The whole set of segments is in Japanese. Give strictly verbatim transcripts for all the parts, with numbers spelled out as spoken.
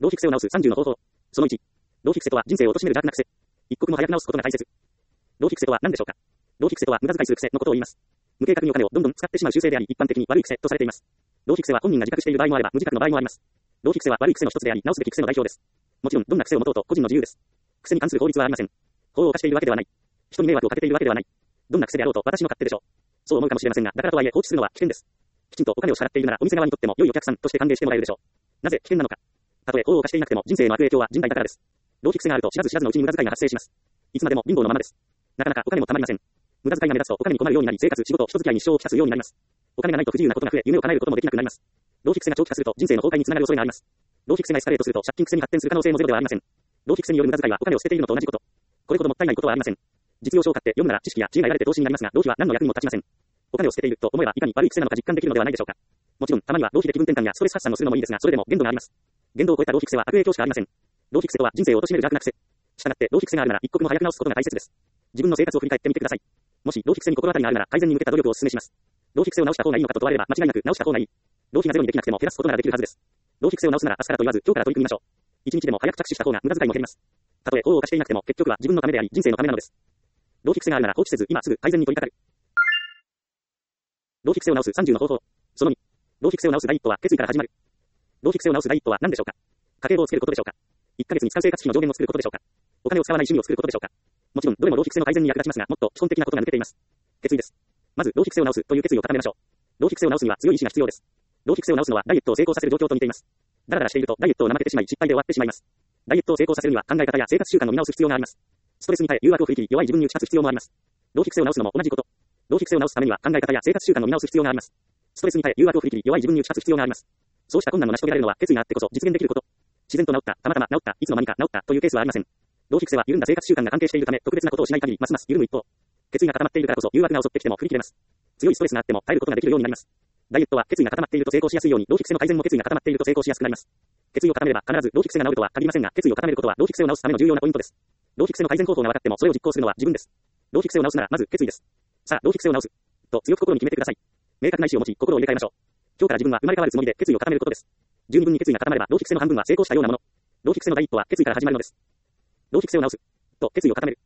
浪費癖を直すさんじゅうの方法。そのいち。浪費癖とは人生を貶める邪悪な癖。一刻も早く直すことが大切。浪費癖とは何でしょうか。浪費癖とは無駄遣いする癖のことを言います。無計画にお金をどんどん使ってしまう習性であり、一般的に悪い癖とされています。浪費癖は本人が自覚している場合もあれば、無自覚の場合もあります。浪費癖は悪い癖の一つであり、直すべき癖の代表です。もちろん、どんな癖を持とうと個人の自由です。癖に関する法律はありません。法を犯しているわけではない。人に迷惑をかけているわけではない。どんな癖であろうと私の勝手でしょう。そう思うかもしれませんが、だからとはいえ放置するのは危険です。きちんとお金を支払っているなら、お店側にとっても良いお客さんとして歓迎してもらえるでしょう。なぜ危険なのか。たとえ法を犯していなくても人生への悪影響は甚大だからです。浪費癖があると知らず知らずのうちに無駄遣いが発生します。いつまでも貧乏のままです。なかなかお金もたまりません。無駄遣いが目立つとお金に困るようになり、生活、仕事、人付き合いに支障をきたすようになります。お金がないと不自由なことが増え、夢を叶えることもできなくなります。浪費癖が長期化すると人生の崩壊につながる恐れがあります。浪費癖がエスカレートすると借金癖に発展する可能性もゼロではありません。浪費癖による無駄遣いはお金を捨てているのと同じこと。これほどもったいないことはありません。実用書を買って読むなら知識や知恵が得られて投資になりますが、浪費は何の役にも立ちません。お金を捨てていると思えばいかに悪い癖なのか実感できるのではないでしょうか。もちろんたまには浪費で気分転換やストレス発散をするのもいいですが、それでも限度があります。限度を超えた浪費癖は悪影響しかありません。浪費癖とは人生を貶める邪悪な癖。したがって浪費癖があるなら一刻も早く直すことが大切です。自分の生活を振り返ってみてください。もし浪費癖に心当たりがあるなら改善に向けた努力をお勧めします。浪費癖を直した方がいいのかと問われれば間違いなく直した方がいい。浪費がゼロにできなくても減らすことならできるはずです。浪費癖を直すなら明日からと言わず今日から取り組みましょう。一日でも早く着手した方が無駄遣いも減ります。たとえ法を犯していなくても結局は自分のためであり人生のためなのです。浪費癖があるなら放置せず今すぐ改善に取り掛かる。浪費癖を直すさんじゅうの方法。そのに。浪費癖を直す第一歩は決意から始まる。浪費癖を直す第一歩は何でしょうか。家計簿をつけることでしょうか。いっかげつに使う生活費の上限を作ることでしょうか。お金を使わない趣味を作ることでしょうか。もちろんどれも浪費癖の改善に役立ちますが、もっと基本的なことが抜けています。決意です。まず浪費癖を直すという決意を固めましょう。浪費癖を直すには強い意志が必要です。浪費癖を直すのはダイエットを成功させる状況と似ています。だらだらしているとダイエットを怠けてしまい失敗で終わってしまいます。ダイエットを成功させるには考え方や生活習慣の見直す必要があります。ストレスに耐え誘惑を振り切り弱い自分に打ち勝つ必要もあります。浪費癖を直すのも同じこと。浪費癖を直すためには考え方や生活習慣の見直す必要があります。ストレスに耐え誘惑を振り切り弱い自分に打ち勝つ必要があります。そうした困難を成し遂げられるのは決意があってこそ実現できること。自然と治った、たまたま治った、いつの間にか治ったというケースはありません。浪費癖は緩んだ生活習慣が関係しているため特別なことをしない限りますます緩む一方。決意が固まっているからこそ誘惑が襲ってきても振り切れます。強いストレスがあっても耐えることができるようになります。ダイエットは決意が固まっていると成功しやすいように浪費癖の改善も決意が固まっていると成功しやすくなります。決意を固めれば必ず浪費癖が治るとは限りませんが、決意を固めることは浪費癖を直すための重要なポイントです。浪費癖の改善方法が分かってもそれを実行するのは自分です。浪費癖を直すならまず決意です。さあ浪費癖を直すと強く心に決めてください。明確な意志を持ち心を入れ替えましょう。今日から自分は生まれ変わるつもりで決意を固めることです。十二分に決意が固まれば浪費癖の半分は成功したようなもの。浪費癖の第一歩は決意から始まるのです。浪費癖を直すと決意を固める。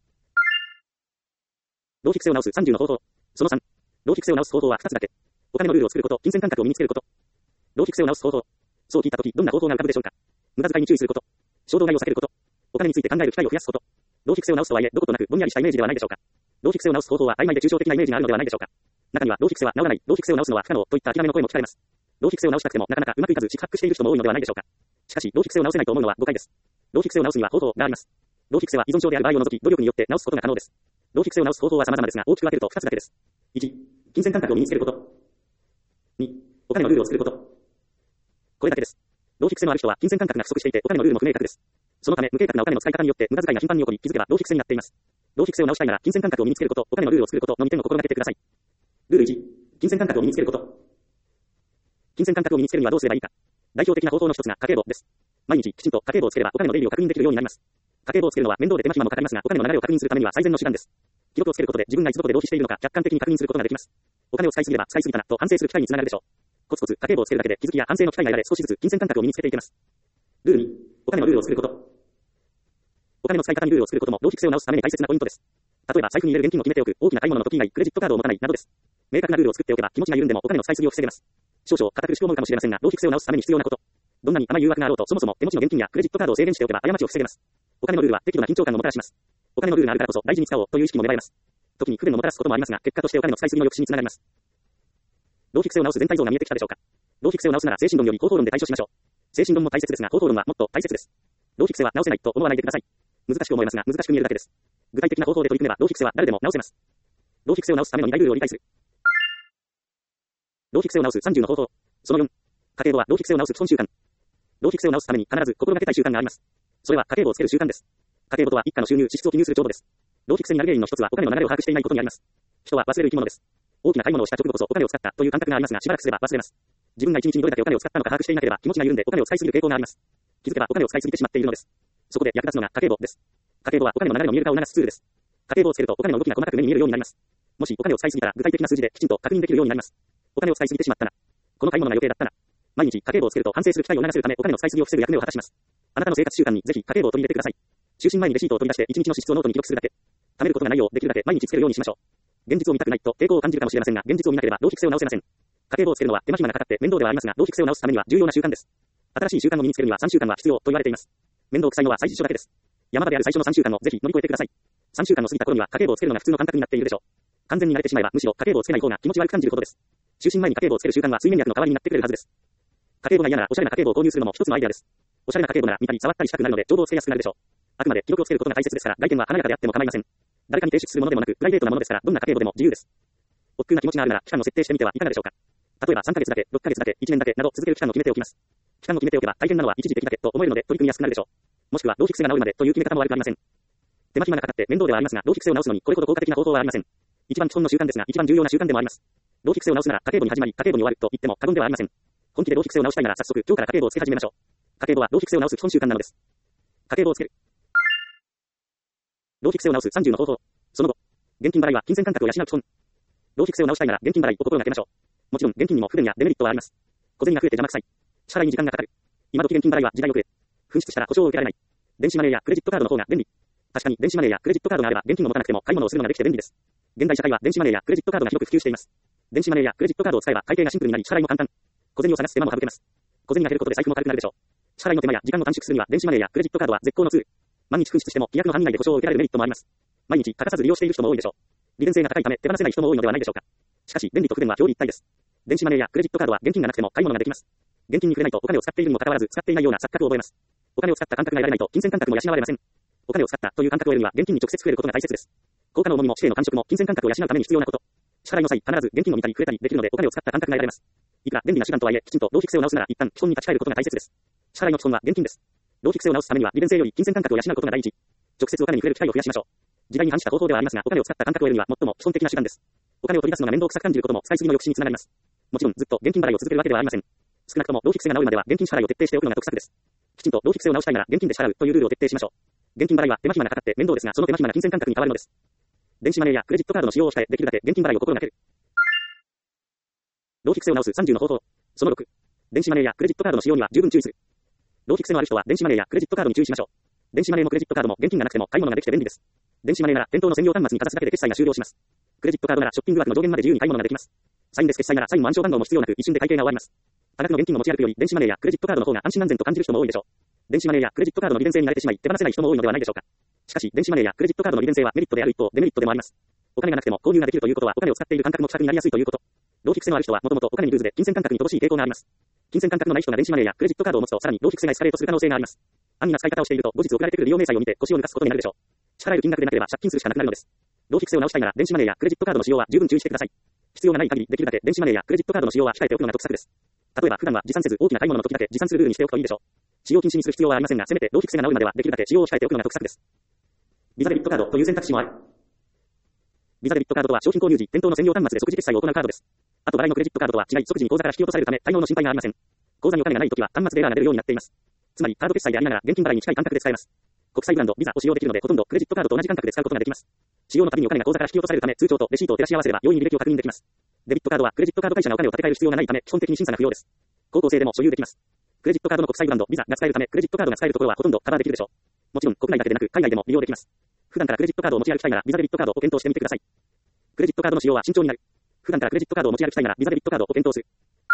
浪費癖を直すさんじゅうの方法。そのさん。浪費癖を直す方法はふたつだけ。お金のルールを作ること、金銭感覚を身につけること。浪費癖を直す方法。そう聞いたときどんな方法が浮かぶでしょうか。無駄遣いに注意すること。衝動買いを避けること。お金について考える機会を増やすこと。浪費癖を直すとはいえどことなくぼんやりしたイメージではないでしょうか。浪費癖を直す方法は曖昧で抽象的なイメージがあるのではないでしょうか。中には浪費癖は治らない、浪費癖を直すのは不可能といった諦めの声も聞かれます。浪費癖を直したくてもなかなかうまくいかず四苦八苦している人も多いのではないでしょうか。しかし浪費癖を直せないと思うのは誤解です。浪費癖を直すには方法があります。浪費癖は依存症である場合を除き努力によって直すことが可能です。浪費癖を直す方法は様々ですが大きく分けるとふたつだけです。いち、金銭感覚を身につけること。に、お金のルールを作ること。これだけです。浪費癖のある人は金銭感覚が不足していてお金のルールも不明確です。そのため無計画なお金の使い方によって無駄遣いが頻繁に起こり気づけば浪費癖になっています。浪費癖を直したいなら金銭感覚を身につけること、お金のルールを作ることのにてんを心がけてください。ルールいち、金銭感覚を身につけること。金銭感覚を身につけるにはどうすればいいか。代表的な方法の一つが家計簿です。毎日きちんと家計簿をつければお金の出入りを確認できるようになります。家計簿をつけるのは面倒で手間暇もかかりますがお金の流れを確認するためには最善の手段です。記録をつけることで自分がいつどこで浪費しているのか客観的に確認することができます。お金を使いすぎれば使いすぎたなと反省する機会につながるでしょう。コツコツ家計簿をつけるだけで気づきや反省の機会が得られ少しずつ金銭感覚を身につけていけます。ルールに、お金のルールを作ること。お金の使い方にルールを作ることも浪費癖を直すために大切なポイントです。例えば財布に入れる現金を決めておく、大きな買い物の時以外クレジットカードを持たないなどです。明確なルールを作っておけば気持ちが緩んでもお金の使いすぎを防げます。少々堅苦しく思うかもしれませんが浪費癖を直すために必要なこと。どんなに甘い誘惑があろうとそもそも手持ちの現金やクレジットカードを制限しておけば過ちを防げます。お金のルールは適度な緊張感をもたらします。お金のルールがあるからこそ大事に使おうという意識も芽生えます。時に不便をもたらすこともありますが結果としてお金の使いすぎの抑止につながります。浪費癖を直す全体像が見えてきたでしょうか。浪費癖を直すなら精神論より方法論で対処しましょう。精神論も大切ですが方法論はもっと大切です。浪費癖は直せないと思わないでください。難しく思いますが難しく見えるだけです。具体的な方法で取り組めば浪費癖は誰でも直せます。浪費癖を直すためのに大ルールを理解する。浪費癖を直すさんじゅうの方法。そのよん。家計簿は浪費癖を直す基本習慣。浪費癖を直すために必ず心がけたい習慣があります。それは家計簿をつける習慣です。家計簿とは一家の収入支出を記入する帳簿です。浪費癖になる原因の一つはお金の流れを把握していないことにあります。人は忘れる生き物です。大きな買い物をした直後こそお金を使ったという感覚がありますがしばらくすれば忘れます。自分が一日にどれだけお金を使ったのか把握していなければ気持ちが緩んでお金を使いすぎる傾向があります。気づけばお金を使いすぎてしまっているのです。そこで役立つのが家計簿です。家計簿はお金の流れの見える化を促すツールです。家計簿をつけるとお金の動きが細かく目に見えるようになります。もしお金を使いすぎたら具体的な数字できちんと確認できるようになります。お金を使いすぎてしまったな。この買い物が予定だったな。毎日家計簿をつけると反省する機会を促せるためお金の使いすぎを防ぐ役目を果たします。 あなたの生活習慣にぜひ家計簿を取り入れてください。就寝前にレシートを取り出していちにちの支出をノートに記録するだけ。貯めることがないようできるだけ毎日つけるようにしましょう。現実を見たくないと抵抗を感じるかもしれませんが、現実を見なければ浪費癖を直せません。家計簿をつけるのは手間暇がかかって面倒ではありますが、浪費癖を直すためには重要な習慣です。新しい習慣を身につけるにはさんしゅうかんは必要と言われています。面倒くさいのは最初だけです。山場である最初のさんしゅうかんをぜひ乗り越えてください。さんしゅうかんの過ぎた頃には家計簿をつけるのが普通の感覚になっているでしょう。完全に慣れてしまえばむしろ家計簿をつけない方が気持ち悪く感じることです。就寝前に家計簿をつける習慣は睡眠薬の代わりになってくれるはずです。家計簿が嫌ならおしゃれな家計簿を購入するのも一つのアイデアです。おしゃれな家計簿なら見たり触ったりしたくなるのでちょうどつけやすくなるでしょう。あくまで記録をつけることが大切ですから、外見は華やかであっても構いません。誰かに提出するものでもなく、プライベートなものですから、どんな家計簿でも自由です。億劫な気持ちがあるなら、期間を設定してみてはいかがでしょうか。例えばさんかげつだけ、ろっかげつだけ、いちねんだけなど続ける期間を決めておきます。期間を決めておけば大変なのは一時的だけと思えるので取り組みやすくなるでしょう。もしくは浪費癖が治るまでという決め方も悪くありません。手間暇がかかって面倒ではありますが、浪費癖を直すのにこれほど効果的な方法はありません。一番基本の習慣ですが、一番重要な習慣でもあります。浪費癖を直すなら家計簿に始まり、家計簿に終わると言っても過言ではありません。本気で浪費癖を直したいなら早速今日から家計簿をつけ始めましょう。家計簿は浪費癖を直す基本習慣なのです。家計簿をつける。浪費癖を直すさんじゅうの方法。その後、現金払いは金銭感覚を養う基本。浪費癖を直したいなら現金払いを心がけましょう。もちろん現金にも不便やデメリットはあります。小銭が増えて邪魔くさい。支払いに時間がかかる。今時現金払いは時代遅れ。紛失したら保証を受けられない。電子マネーやクレジットカードの方が便利。確かに電子マネーやクレジットカードがあれば現金を持たなくても買い物をするのができて便利です。現代社会は電子マネーやクレジットカードが広く普及しています。電子マネーやクレジットカードを使えば会計がシンプルになり支払いも簡単。小銭を探す手間も省けます。小銭が減ることで財布も軽くなるでしょう。支払いの手間や時間を短縮するには電子マネーやクレジットカードは絶好のツール。万日紛失しても規約の範囲内で保証を受けられるメリットもあります。毎日欠かさず利用している人も多いでしょう。利便性が高いため手放せない人も多いのではないでしょうか。しかし便利と不便は表裏一体です。電子マネーやクレジットカードは現金がなくても買い物ができます。現金に触れないとお金を使っているにもかかわらず使っていないような錯覚を覚えます。お金を使った感覚が得られないと金銭感覚も養われません。お金を使ったという感覚を得るには現金に直接触れることが大切です。効果の重みも指定の感触も金銭感覚を養うために必要なこと。支払いの際必ず現金を見たり触れたりできるのでお金を使った感覚が得られます。いくら便利な手段とはいえきちんと浪費癖を直すなら一旦基本に立ち返ることが大切です。支払いの基本は現金です。浪費癖を直すためには利便性より金銭感覚を養うことが第一。直接お金に触れる機会を増やしましょう。時代に反した方法ではありますが、お金を使った感覚を得るには最も基本的な手段です。お金を取り出すのが面倒くさく感じることも使いすぎの抑止につながります。もちろんずっと現金払いを続けるわけではありません。少なくとも浪費癖が治るまでは現金支払いを徹底しておくのが得策です。きちんと浪費癖を直したいなら現金で支払うというルールを徹底しましょう。現金払いは手間暇がかかって面倒ですが、その手間暇が金銭感覚に変わるのです。電子マネーやクレジットカードの使用を控え、できるだけ現金払いを心がける。浪費癖を直すさんじゅうの方法。そのろく。電子マネーやクレジットカードの使用には十分注意する。浪費癖のある人は電子マネーやクレジットカードに注意しましょう。電子マネーもクレジットカードも現金がなくても買い物ができて便利です。電子マネーなら店頭の専用端末にかざすだけで決済が終了します。クレジットカードならショッピング額の上限まで自由に買い物ができます。サインレス決済ならサインも暗証番号も必要なく一瞬で会計が終わります。多額の現金を持ち歩くより電子マネーやクレジットカードの方が安心安全と感じる人も多いでしょう。電子マネーやクレジットカードの利便性に慣れてしまい手放せない人も多いのではないでしょうか。しかし電子マネーやクレジットカードの利便性はメリットである一方デメリットでもあります。お金がなくても購入ができるということはお金を使っている感覚の希薄になりやすいということ。浪費癖のある人はもともとお金にルーズで金銭感覚に乏しい傾向があります。金銭感覚のない人が電子マネーやクレジットカードを持つとさらに浪費癖がエスカレートする可能性があります。安易な使い方をしていると後日送られてくる利用明細を見て腰を抜かすことになるでしょう。支払える金額でなければ借金するしかなくなるのです。浪費癖を直したいなら電子マネーやクレジットカードの使用は十分注意してください。必要がない限りできるだけ電子マネーやクレジットカードの使用は控えておくのが得策です。例えば普段は持参せず大きな買い物の時だけ持参するルールにしておくといいでしょう。使用禁止にする必要はありませんが、せめて浪費癖が治るまではできるだけ使用を控えておくのが得策です。ビザデビットカードという選択肢もある。ビザデビットカードとは商品購入時店頭の専用端末で即時決済を行うカードです。あと払いのクレジットカードとは違い即時に口座から引き落とされるため対応の心配がありません。口座にお金がないときは端末でエラーが出るようになっています。つまりカード決済でありながら現金払いに近い感覚で使えます。国際ブランドビザを使用できるのでほとんどクレジットカードと同じ感覚で使うことができます。使用のたびにお金が口座から引き落とされるため通帳とレシートを照らし合わせれば容易に履歴を確認できます。デビットカードはクレジットカード会社がお金を立て替える必要がないため基本的に審査が不要です。高校生でも所有できます。クレジットカードの国際ブランドビザが使えるためクレジットカードが使えるところはほとんどカバーできるでしょう。もちろん国内だけでなく海外でも利用できます。普段からクレジットカードを持ち歩きたいならビザデビットカードを検討してみてください。クレジットカードの使用は慎重になる。普段からクレジットカードを持ち歩きたいならビザデビットカードを検討する。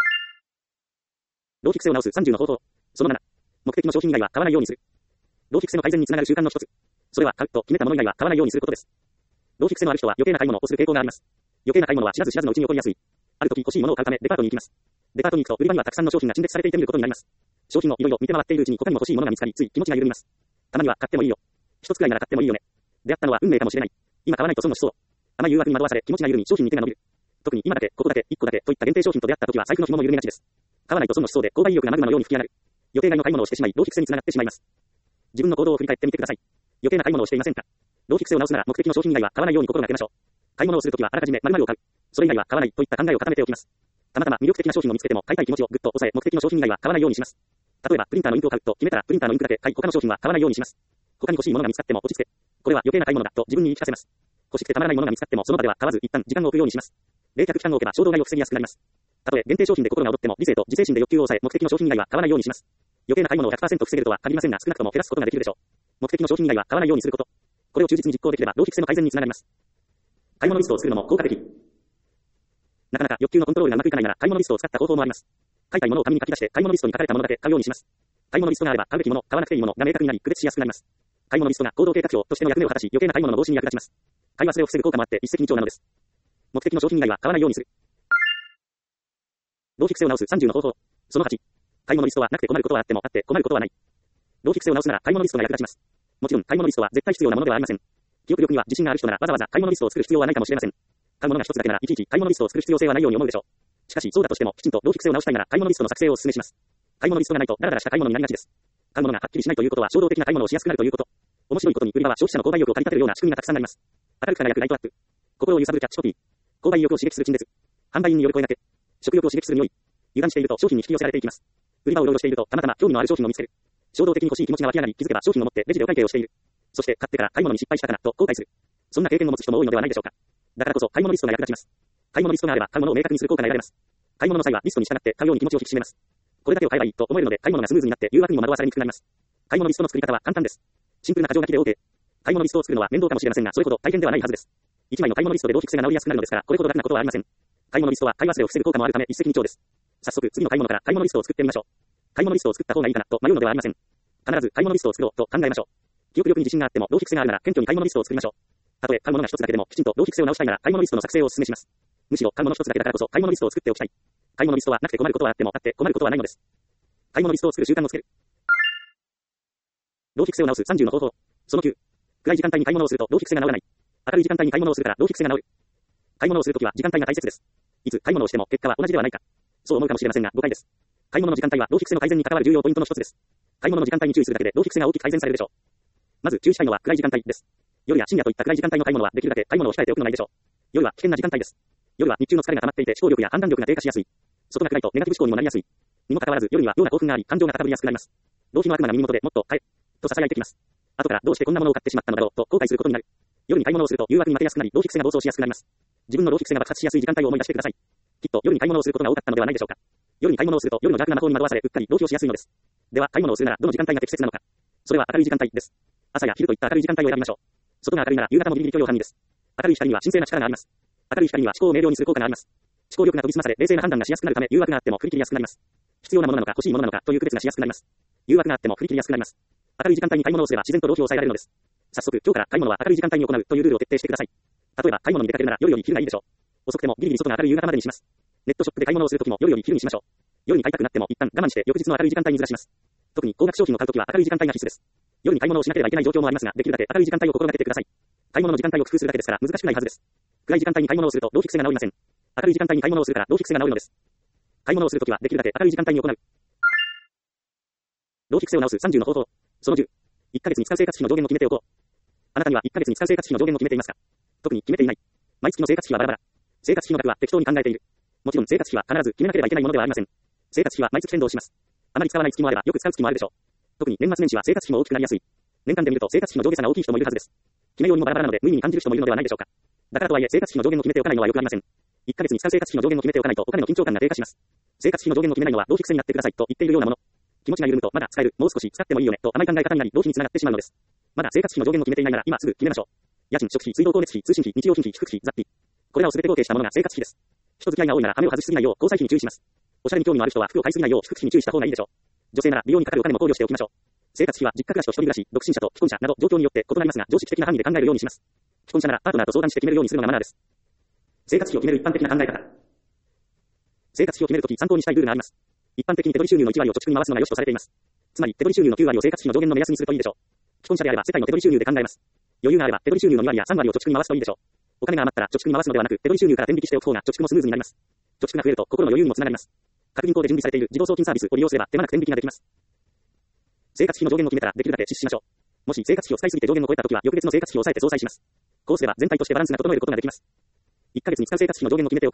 浪費癖を直すさんじゅうの方法。そのなな。目的の商品以外は買わないようにする。浪費癖の改善につながる習慣の一つ。それは買うと決めたもの以外は買わないようにすることです。浪費癖のある人は余計な買い物をする傾向があります。余計な買い物は知らず知らずのうちに起こりやすい。ある時欲しいものを買うためデパートに行きます。デパートに行くと売り場にはたくさんの商品が陳列されていて見ることになります。商品をいろいろ見て回っているうちに他にも欲しいものが見つかりつい気持ちが緩みます。たまには買ってもいいよ。一つくらいなら買ってもいいよね。出会ったのは運命かもしれない。今買わないと損をしそう。甘い誘惑に惑わされ気持ちが緩み商品に手が伸びる。特に今だけここだけいっこだけといった限定商品と出会った時は財布の紐も緩みがちです。買わないと損をしそうで購買意欲がマグマのように吹き上がる。予定外の買い物をしてしまい浪費癖につながってしまいます。自分の行動を振り返ってみてください。余計な買い物をしていませんか。浪費癖を直すなら目的の商品以外は買わないように心がけましょう。買い物をするときはあらかじめ〇〇を買う。それ以外は買わないといった考えを固めておきます。たまたま魅力的な商品を見つけても買いたい気持ちをぐっと抑え目的の商品以外は買わないようにします。例えばプリンターのインクを買うと決めたらプリンターのインクだけ買い他の商品は買わないようにします。他に欲しいものが見つかっても落ち着け。これは余計な買い物だと自分に言い聞かせます。欲しくてたまらないものが見つかってもその場では買わず一旦時間を置くようにします。冷却期間を置けば衝動買いを防ぎやすくなります。たとえ限定商品で心が躍っても理性と自制心で欲求を抑え目的の商品以外は買わないようにします。 余計な買い物を ひゃくパーセント 防げるとは限りませんが、少なくとも減らすことができるでしょう。目的の商品以外は買わないようにすること。これを忠実に実行できれば、浪費癖の改善につながります。買い物リストを作るのも効果的。なかなか欲求のコントロールがうまくいかないなら、買い物リストを使った方法もあります。買いたいものを紙に書き出して、買い物リストに書かれたものだけ買うようにします。買い物リストがあれば、買うべきもの、買わなくていいものが明確になり、区別しやすくなります。買い物リストが行動計画表としての役目を果たし、余計な買い物の防止に役立ちます。買い忘れを防ぐ効果もあって一石二鳥なのです。目的の商品以外は買わないようにする。浪費癖を直すさんじゅうの方法。そのはち。買い物リストはなくて困ることはあってもあって困ることはない。浪費癖を直すなら買い物リストが役立ちます。もちろん買い物リストは絶対必要なものではありません。記憶力には自信がある人ならわざわざ買い物リストを作る必要はないかもしれません。買うものが一つだけならいちいち買い物リストを作る必要性はないように思うでしょう。しかしそうだとしてもきちんと浪費癖を直したいなら買い物リストの作成をお勧めします。買い物リストがないとダラダラした買い物になりがちです。買うものがはっきりしないということは衝動的な買い物をしやすくなるということ。面白いことに売り場は消費者の購買意欲を駆り立てるような仕組みがたくさんあります。明るく輝くライトアップ。心を揺さぶるキャッチコピー。購買意欲を刺激する陳列。販売員による声掛け。食欲を刺激する匂い。油断していると商品に引き寄せられていきます。売り場をうろうろしているとたまたま興味のある商品を見つける。衝動的に欲しい気持ちが湧き上がり気づけば商品を持ってレジでお会計をしている。そして買ってから買い物に失敗したかなと後悔する。そんな経験を持つ人も多いのではないでしょうか。だからこそ買い物リストが役立ちます。買い物リストがあれば買うものを明確にする効果が得られます。買い物の際はリストに従って買うように気持ちを引き締めます。これだけを買えばいいと思えるので買い物がスムーズになって誘惑にも惑わされにくくなります。買い物リストの作り方は簡単です。シンプルな箇条書きで OK。買い物リストを作るのは面倒かもしれませんがそれほど大変ではないはずです。いちまいの買い物リストで浪費癖が直りやすくなるのですからこれほど楽なことはありません。買い物リストは買い忘れを防ぐ効果もあるため一石二鳥です。早速次の買い物から買い物リストを作ってみましょう。買い物リストを作った方がいいかなと迷うのではありません。必ず買い物リストを作ろうと考えましょう。記憶力に自信があっても浪費癖があるなら謙虚に買い物リストを作りましょう。たとえ買うものが一つだけでもきちんと浪費癖を直したいなら買い物リストの作成をお勧めします。むしろ買うもの一つだけだからこそ買い物リストを作っておきたい。買い物リストはなくて困ることはあってもあって困ることはないのです。買い物リストを作る習慣をつける。浪費癖を直すさんじゅうの方法。そのきゅう。暗い時間帯に買い物をすると浪費癖が直らない。明るい時間帯に買い物をするから浪費癖が直る。買い物をするときは時間帯が大切です。いつ買い物をしても結果は同じではないか。そう思うかもしれませんが誤解です。買い物の時間帯は浪費癖の改善に関わる重要ポイントの一つです。買い物の時間帯に注意するだけで浪費癖が大きく改善されるでしょう。まず注意したいのは暗い時間帯です。夜や深夜といった暗い時間帯の買い物はできるだけ買い物を控えておくのがいいでしょう。夜は危険な時間帯です。夜は日中の疲れが溜まっていて思考力や判断力が低下しやすい。外が暗いとネガティブ思考にもなりやすい。にもかかわらず夜には妙な興奮があり感情が高ぶりやすくなります。浪費の悪魔が耳元でもっと買えと囁いてきます。後からどうしてこんなものを買ってしまったのだろうと後悔することになる。夜に買い物をすると誘惑に負けやすくなり浪費癖が暴走しやすくなります。自分の浪費癖が爆発しやすい時間帯を思い出してください。きっと夜に買い物をすることが多かったのではないでしょうか。夜に買い物をすると夜の邪悪な魔法に惑わされうっかり浪費をしやすいのです。では買い物をするならどの時間帯が適切なのか。それは明るい時間帯です。朝や昼といった明るい時間帯を選びましょう。外が明るいなら夕方もギリギリ許容範囲です。明るい光には神聖な力があります。明るい光には思考を明瞭にする効果があります。思考力が研ぎ澄まされ冷静な判断がしやすくなるため誘惑があっても振り切りやすくなります。必要なものなのか欲しいものなのかという区別がしやすくなります。誘惑があっても振り切りやすくなります。明るい時間帯に買い物をすれば自然と浪費を抑えられるのです。早速今日から買い物は明るい時間帯に行うというルールを徹底してください。例えば買い物に出かけるなら夜より昼がいいでしょう。遅くてもギリギリ外が明るい夕方までにします。ネットショップで買い物をするときも夜より昼にしましょう。夜に買いたくなっても一旦我慢して翌日の明るい時間帯にずらします。特に高額商品を買うときは明るい時間帯が必須です。夜に買い物をしなければいけない状況もありますが、できるだけ明るい時間帯を心がけてください。買い物の時間帯を工夫するだけですから難しくないはずです。暗い時間帯に買い物をすると浪費癖が治りません。明るい時間帯に買い物をするから浪費癖が治るのです。買い物をするときはできるだけ明るい時間帯に行う。浪費癖を直すさんじゅうの方法。そのじゅう。いっかげつに使う生活費の上限を決めておこう。あなたにはいっかげつに使う生活費の上限を決めていますか？特に決めていない。毎月の生活費はバラバラ。生活費の額は適当に考えている。もちろん生活費は必ず決めなければいけないものではありません。生活費は毎月変動します。あまり使わない月もあればよく使う月もあるでしょう。特に年末年始は生活費も大きくなりやすい。年間で見ると生活費の上下差が大きい人もいるはずです。決めようにもバラバラなので無意味に感じる人もいるのではないでしょうか。だからとはいえ生活費の上限を決めておかないのはよくありません。いっかげつに使う生活費の上限を決めておかないとお金の緊張感が低下します。生活費の上限を決めないのは浪費癖になってくださいと言っているようなもの。気持ちが緩むとまだ使える、もう少し使ってもいいよねと甘い考え方になり浪費につながってしまうのです。まだ生活費の上限を決めていないなら今すぐ決めましょう。家賃、食費、水道光熱費、通信費、日用品費、宿費、雑費。これらをすべて合計したものが生活費です。人付き合いが多いなら羽目を外しすぎないよう交際費に注意します。おしゃれに興味のある人は服を買いすぎないよう宿費に注意した方がいいでしょう。女性なら美容にかかるお金も考慮しておきましょう。生活費は実家暮らしと一人暮らし、独身者と既婚者など状況によって異なりますが常識的な範囲で考えるようにします。既婚者ならパートナーと相談して決めるようにするのがマナーです。生活費を決める一般的な考え方。生活費を決めるとき参考にしたいルールがあります。一般的に手取り収入のいち割を貯蓄に回すのが良しとされています。つまり手取り収入のきゅう割を生活費の上限の目安にするといいでしょう。既婚者であれば世帯の手取り収入で考えます。余裕があれば手取り収入のに割やさん割を貯蓄に回すといいでしょう。お金が余ったら貯蓄に回すのではなく手取り収入から天引きしておく方が貯蓄もスムーズになります。貯蓄が増えると心の余裕にもつながります。各銀行で準備されている自動送金サービスを利用すれば手間なく天引きができます。生活費の上限を決めたらできるだけ実施しましょう。もし生活費を使いすぎて上限を超えたときは翌月の生活費を抑えて相殺します。こうすれば全体としてバランスが整えることができます。いっかげつに使う生活費の上限を決めておく。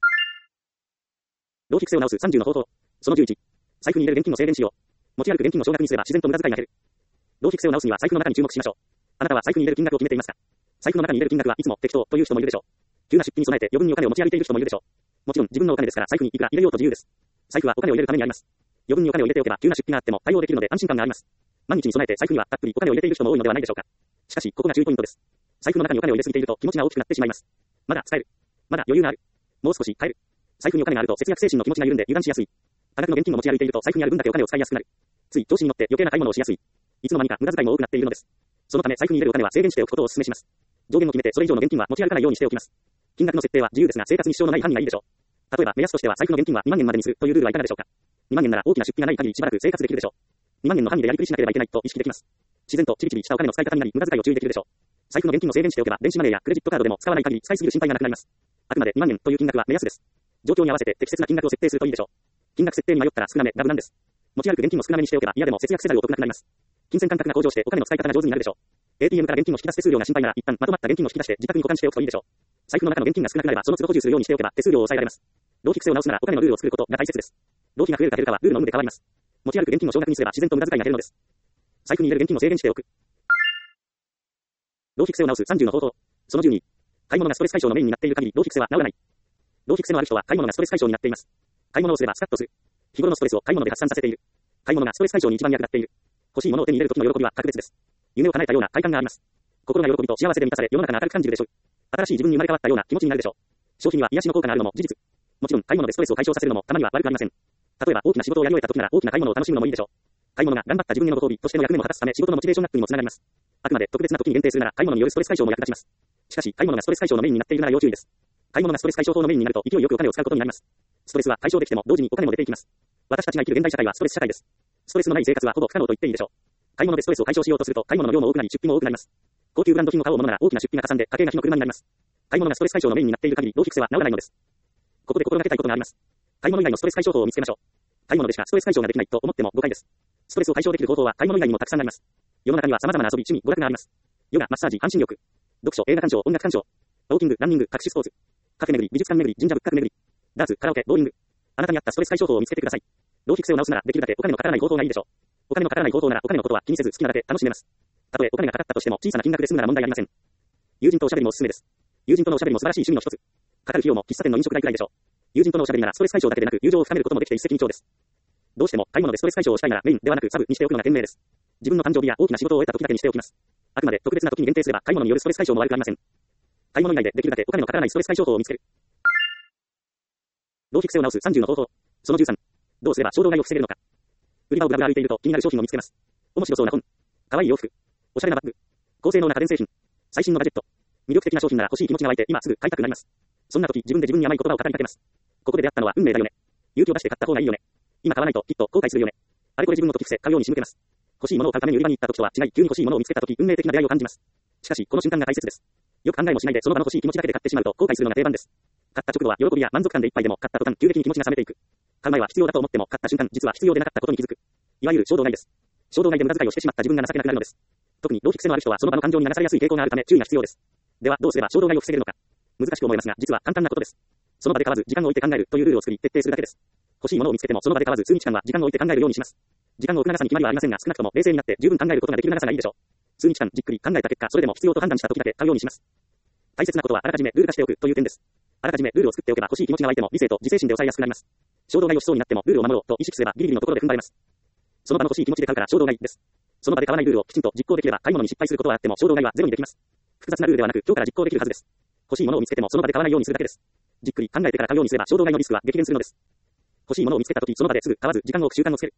浪費癖を直すさんじゅうの方法。そのじゅういち。財布に入れる現金の制限しよう。持ち歩く現金を少額にすれば自然と無駄遣いが減る。浪費癖を直すには財布の中に注目しましょう。あなたは財布に入れる金額を決めていますか？財布の中に入れる金額はいつも適当という人もいるでしょう。急な出費に備えて余分にお金を持ち歩いている人もいるでしょう。もちろん自分のお金ですから財布にいくら入れようと自由です。財布はお金を入れるためにあります。 余分にお金を入れておけば急な出費があっても対応できるので安心感があります。万一に備えて財布にはたっぷりお金を入れている人も多いのではないでしょうか。しかし、ここが注意ポイントです。財布の中にお金を入れすぎていると気持ちが大きくなってしまいます。まだ使える。まだ余裕がある。もう少し買える。財布にお金があると節約精神の気持ちが緩んで油断しやすい。多額の現金を持ち歩いていると財布にある分だけお金を使いやすくなる。つい調子に乗って余計な買い物をしやすい。いつの間にか無駄遣いも多くなっているのです。そのため財布に入れるお金は制限しておくことをお勧めします。上限を決めてそれ以上の現金は持ち歩かないようにしておきます。金額の設定は自由ですが生活に支障のない範囲がいいでしょう。例えば目安としては財布の現金はにまんえんまでにするというルールはいかがでしょうか。にまんえんなら大きな出費がない限りしばらく生活できるでしょう。にまんえんの範囲でやりくりしなければいけないと意識できます。自然とちびちびしたお金の使い方になり無駄遣いを注意できるでしょう。財布の現金を制限しておけば電子マネーやクレジットカードでも使わない限り使いすぎる心配がなくなります。あくまでにまんえんという金額は目安です。状況に合わせて適切な金額を設定するといいでしょう。金額設定に迷ったら少なめが無難です。持ち歩く現金を少なめにしておけば嫌でも節約せざるを得なくなります。金銭感覚が向上してお金の使い方が上手になるでしょう。エーティーエム から現金を引き出す手数料が心配なら一旦まとまった現金を引き出して自宅に保管しておくといいでしょう。財布の中の現金が少なくなればその都度補充するようにしておけば手数料を抑えられます。浪費癖を直すならお金のルールを作ることが大切です。浪費が増えるか減るかはルールの有無で変わります。持ち歩く現金を少額にすれば自然と無駄遣いが減るのです。財布に入れる現金を制限しておく。浪費癖を直すさんじゅうの方法。そのじゅうに。買い物がストレス解消のメインになっている限り浪費癖は治らない。浪費癖のある人は買い物がストレス解消になっています。買い物をすればスカッとする。日頃のストレスを買い物で発散させている。買い物がストレス解消に一番役立っている。欲しいものを手に入れる時の喜びは格別です。夢を叶えたような快感があります。心が喜びと幸せで満たされ世の中が明るく感じるでしょう。新しい自分に生まれ変わったような気持ちになるでしょう。消費には癒しの効果があるのも事実。もちろん買い物でストレスを解消させるのもたまには悪くありません。例えば大きな仕事をやり終えた時なら大きな買い物を楽しむのもいいでしょう。買い物が頑張った自分へのご褒美としての役目も果たすため仕事のモチベーションアップにもつながります。あくまで特別な時に限定するなら買い物によるストレス解消も役立ちます。しかし買い物がストレス解消のメインになっているなら要注意です。買い物がストレス解消法のメインになると勢いよくお金を使うことになります。ストレスは解消できても同時にお金も出ていきます。私たちが生きる現代社会はストレス社会です。ストレスのない生活はほぼ不可能と言っていいでしょう。買い物でストレスを解消しようとすると買い物の量も多くなり出費も多くなります。高級ブランド品を買おうものなら大きな出費がかさんで家計が火の車になります。買い物がストレス解消のメインになっている限り浪費癖は治らないのです。ここで心がけたいことがあります。買い物以外のストレス解消法を見つけましょう。買い物でしかストレス解消ができないと思っても誤解です。ストレスを解消できる方法は買い物以外にもたくさんあります。世の中には様々な遊び、趣味、娯楽があります。ヨガ、マッサージ、半身浴、読書、映画鑑賞、音楽鑑賞、ウォーキング、ランニング、各種スポーツ、カフェ巡り、美術館巡り、神社仏閣巡り、ダーツ、カラオケ、ボーリング。あなたに合ったストレス解消法を見つけてください。浪費癖を直すならできるだけお金のかからない方法がいいでしょう。お金のかからない方法ならお金のことは気にせず好きなだけ楽しめます。たとえお金がかかったとしても小さな金額で済むなら問題ありません。友人とおしゃべりもおすすめです。友人とのおしゃべりも素晴らしい趣味の一つ。かかる費用も喫茶店の飲食代くらいでしょう。友人とのおしゃべりならストレス解消だけでなく友情を深めることもできて一石二鳥です。どうしても買い物でストレス解消をしたいならメインではなくサブにしておくのが賢明です。自分の誕生日や大きな仕事を終えた時だけにしておきます。あくまで特別な時に限定すれば買い物によるストレス解消も悪くありません。買い物以外でできるだけお金のかからないストレス解消法を見つける。浪費癖を直すさんじゅうの方法。そのじゅうさん。どうすれば衝動買いを防げるのか。売り場をぶらぶら歩いていると気になる商品を見つけます。面白そうな本。可愛い洋服。おしゃれなバッグ。高性能な家電製品。最新のガジェット。魅力的な商品なら欲しい気持ちが湧いて今すぐ買いたくなります。そんな時自分で自分に甘い言葉を語りかけます。ここで出会ったのは運命だよね。勇気を出して買った方がいいよね。今買わないときっと後悔するよね。あれこれ自分の時伏せ買うように仕向けます。欲しいものを買うために売り場に行った時とは違い急に欲しいものを見つけた時運命的な出会いを感じます。しかしこの瞬間が大切です。よく考えもしないでその場の欲しい気持ちだけで買ってしまうと後悔するのが定番です。買った直後は喜びや満足感でいっぱいでも買った途端急激に気持ちが冷めていく。買う前は必要だと思っても買った瞬間実は必要でなかったことに気づく。いわゆる衝動買いです。衝動買いで無駄遣いをしてしまった自分が情けなくなるのです。特に浪費癖のある人はその場の感情に流されやすい傾向があるため注意が必要です。ではどうすれば衝動買いを防げるのか。難しく思いますが実は簡単なことです。その場で買わず時間を置いて考えるというルールを作り徹底するだけです。欲しいものを見つけてもその場で買わず数日間は時間を置いて考えるようにします。時間を置く長さに決まりはありませんが少なくとも冷静になって十分考えることができる長さがいいでしょう。数日間じっくり考えた結果それでも必要と判断した時だけ買うようにします。大切なことはあらかじめルール化しておくという点です。あらかじめルールを作っておけば欲しい気持ちが湧いても理性と自制心で抑えやすくなります。衝動買いをしそうになってもルールを守ろうと意識すればギリギリのところで踏ん張れます。その場の欲しい気持ちで買うから衝動買いです。その場で買わないルールをきちんと実行できれば買い物に失敗することはあっても衝動買いはゼロにできます。複雑なルールではなく今日から実行できるはずです。欲しいものを見つけてもその場で買わないようにするだけです。じっくり考えてから買うようにすれば衝動買いのリスクは激減するのです。欲しいものを見つけたときその場ですぐ買わず時間を置く習慣をつける。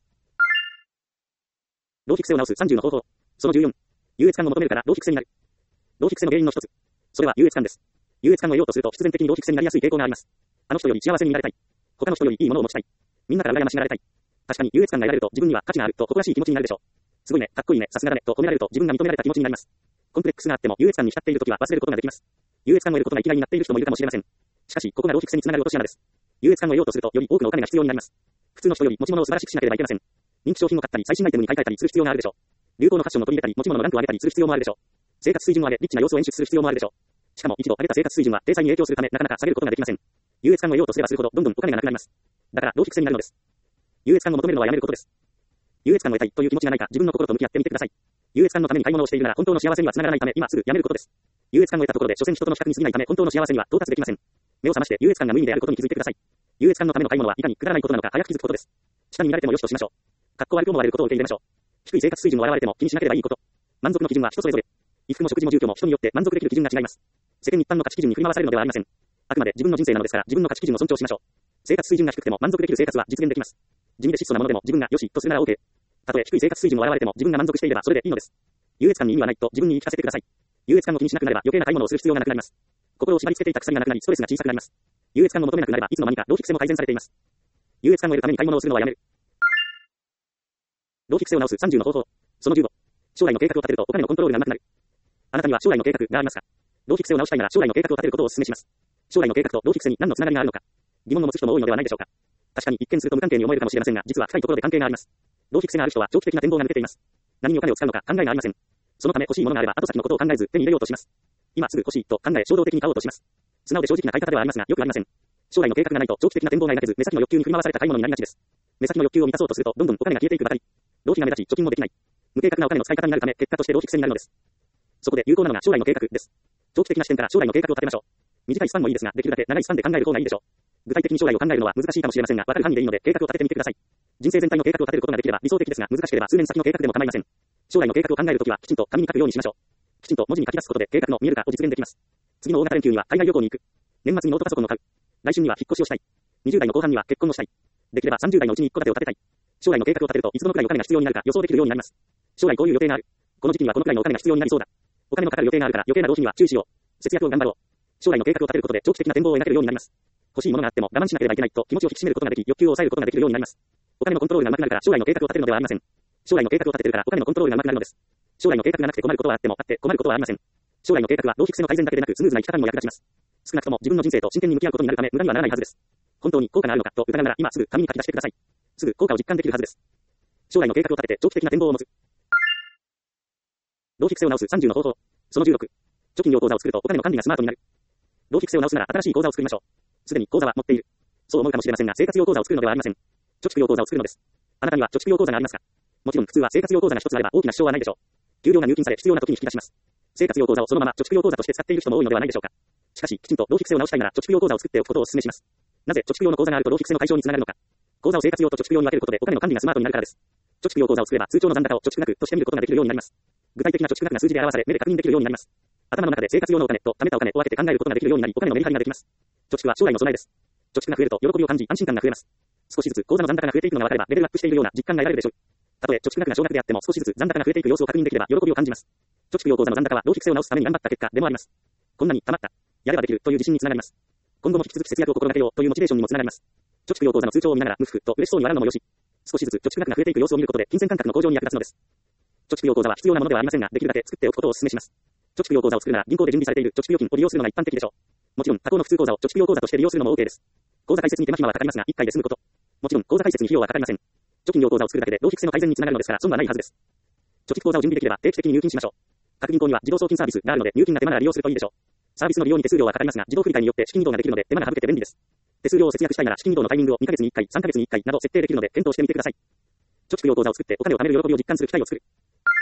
浪費癖を直すさんじゅうの方法。そのじゅうよん。優越感を求めるから浪費癖になる。浪費癖の原因の一つ。それは優越感です。優越感を得ようとすると必然的に浪費癖になりやすい傾向があります。あの人より幸せになれたい。他の人よりいいものを持ちたい。みんなから羨ましがられたい。確かに優越感が得られると自分には価値があると誇らしい気持ちになるでしょう。すごいね、かっこいいね、さすがだねと褒められると自分が認められた気持ちになります。コンプレックスがあっても優越感に浸っているときは忘れることができます。優越感を得ることが生きがいになっている人もいるかもしれません。しかしここが浪費癖につながる落とし穴です。優越感を得ようとするとより多くのお金が必要になります。普通の人より持ち物を素晴らしくしなければいけません。人気商品を買ったり最新アイテムに買い替えたりする必要があるでしょう。流行のファッションを取り入れたり持ち物のランクを上げたりする必要もあるでしょう。生活水準を上げリッチな様子を演出する必要もあるでしょう。しかも一度上げた生活水準は体裁に影響するためなかなか下げることができません。優越感を得ようとすればするほどどんどんお金がなくなります。だから浪費癖になるのです。優越感を求めるのはやめることです。優越感を得たいという気持ちがないか自分の心と向き合ってみてください。優越感のために買い物をしているなら本当の幸せにはつながらないため今すぐやめることです。優越感を得たところで所詮人との比較に過ぎないため本当の幸せには到達できません。目を覚まして優越感が無意味であることに気づいてください。優越感のための買い物はいかにくだらないことなのか早く気づくことです。 下に見られてもよしとしましょう。格好悪く思われることを受け入れましょう。低い生活水準を現れても気にしなければいいこと。満足の基準は人それぞれ。衣服も食事も住居も人によって満足できる基準が違います。世間一般の価値基準に振り回されるのではありません。あくまで自分の人生なのですから自分の価値基準を尊重しましょう。生活水準が低くても満足できる生活は実現できます。地味で質素なものでも自分が良しとするなら OK。たとえ低い生活水準を現れても自分が満足していればそれでいいのです。優越感に意味はないと自分に言い聞かせてください。優越感を気にしなくなれば余計な買い物をする必要がなくなります。心を縛り付けていた鎖がなくなりストレスが小さくなります。優越感を求めなくなればいつの間にか浪費癖も改善されています。優越感を得るために買い物をするのはやめる。浪費癖を直すさんじゅうの方法。そのじゅうご。将来の計画を立てるとお金のコントロールが上手くなる。あなたには将来の計画がありますか？浪費癖を直したいなら将来の計画を立てることをお勧めします。将来の計画と浪費癖に何のつながりがあるのか。疑問を持つ人も多いのではないでしょうか。確かに一見すると無関係に思えるかもしれませんが、実は深いところで関係があります。浪費癖がある人は長期的な展望が抜けています。何にお金を使うのか考えがありません。そのため欲しいものがあれば後先のことを考えず手に入れようとします。今すぐ欲しいと考え衝動的に買おうとします。素直で正直な買い方ではありますが、よくありません。将来の計画がないと長期的な展望が描けず、目先の欲求に振り回された買い物になりがちです。目先の欲求を満たそうとすると、どんどんお金が消えていくばかり。浪費が目立ち、貯金もできない。無計画なお金の使い方になるため、結果として浪費癖になるのです。そこで有効なのが将来の計画です。長期的な視点から将来の計画を立てましょう。短いスパンもいいですが、できるだけ長いスパンで考える方がいいでしょう。具体的に将来を考えるのは難しいかもしれませんが、わかる範囲でいいので計画を立ててみてください。人生全体の計画を立てることができれば理想的ですが、難しければ数年先の計画でも構いません。将来の計画を考えるときはきちんと紙に書くようにしましょう。きちんと文字に書き出すことで計画の見える化を実現できます。次の大型連休には海外旅行に行く。年末にノートパソコンを買う。来春には引っ越しをしたい。にじゅう代の後半には結婚をしたい。できればさんじゅう代のうちに一戸建てを建てたい。将来の計画を立てるといつどのくらいお金が必要になるか予想できるようになります。将来こういう予定がある。この時期にはこのくらいのお金が必要になりそうだ。お金のかかる予定があるから余計な浪費には注意しよう。節約を頑張ろう。将来の計画を立てることで長期的な展望を描けるようになります。欲しいものがあっても我慢しなければいけないと気持ちを引き締めることができ、欲求を抑えることができるようになります。お金のコントロールが上手くなるから将来の計画を立てるのではありません。将来の計画を立ててるからお金のコントロールが上手くなるのです。将来の計画がなくて困ることはあってもあって困ることはありません。将来の計画は浪費癖の改善だけでなくスムーズな生き方にも役立ちます。少なくとも自分の人生と真剣に向き合うことになるため無駄にはならないはずです。本当に効果があるのかと疑うなら今すぐ紙に書き出してください。すぐ効果を実感できるはずです。将来の計画を立てて長期的な展望を持つ。浪費癖を直すさんじゅうの方法。そのじゅうろく。貯金用口座を作るとお金の管理がスマートになる。浪費癖を直すなら新しい口座を作りましょう。すでに口座は持っている。そう思うかもしれませんが生活用口座を作るのではありません。貯蓄用口座を作るのです。あなたには貯蓄用口座がありますか？もちろん普通は生活用口座が一つあれば大きな支障はないでしょう。給料が入金され必要な時に引き出します。生活用口座をそのまま貯蓄用口座として使っている人も多いのではないでしょうか。しかしきちんと浪費癖を直したいなら貯蓄用口座を作っておくことをお勧めします。なぜ貯蓄用の口座があると浪費癖の解消につながるのか。口座を生活用と貯蓄用に分けることでお金の管理がスマートになるからです。貯蓄用口座を作れば通帳の残高を貯蓄額として見ることができるようになります。具体的な貯蓄額が数字で表され目で確認できるようになります。頭の中で生活用のお金と貯めたお金を分けて考えることができるようになりお金のメリハリができます。貯蓄は将来の備えです。貯蓄が増えると喜びを感じ安心感が増えます。少しずつ口座の残高が増えていくのが分かればレベルアップしているような実感が得られるでしょう。たとえ貯蓄額が少額であっても少しずつ残高が増えていく様子を確認できれば喜びを感じます。貯蓄用口座の残高は浪費癖を直すために頑張った結果でもあります。こんなに貯まった。やればできるという自信につながります。今後も引き続き節約を心がけようというモチベーションにもつながります。貯蓄用口座の通帳を見ながら無服と嬉しそうに笑うのもよし。少しずつ貯蓄額が増えていく様子を見ることで金銭感覚の向上に役立つのです。貯蓄用口座は必要なものではありませんが、できるだけ作っておくことをお勧めします。貯蓄用口座を作るなら銀行で準備されている貯蓄預金を利用するのが一般的でしょう。もちろん他行の普通口座を貯蓄用口座として利用するのも OK です。口座開設に手間暇はかかりますが、いっかいで済むこと。もちろん口座開設に費用はかかりません。貯金用口座を作るだけで浪費癖の改善につながるのですから損はないはずです。貯蓄口座を準備できれば定期的に入金しましょう。各銀行には自動送金サービスがあるので入金が手間なら利用するといいでしょう。サービスの利用に手数料はかかりますが、自動振り替えによって資金移動ができるので手間が省けて便利です。手数料を節約したいなら資金移動のタイミングをにかげつにいっかい、さんかげつにいっかいなど設定できるので検討してみてください。貯蓄用口座を作ってお金を貯める喜びを実感する機会を作る。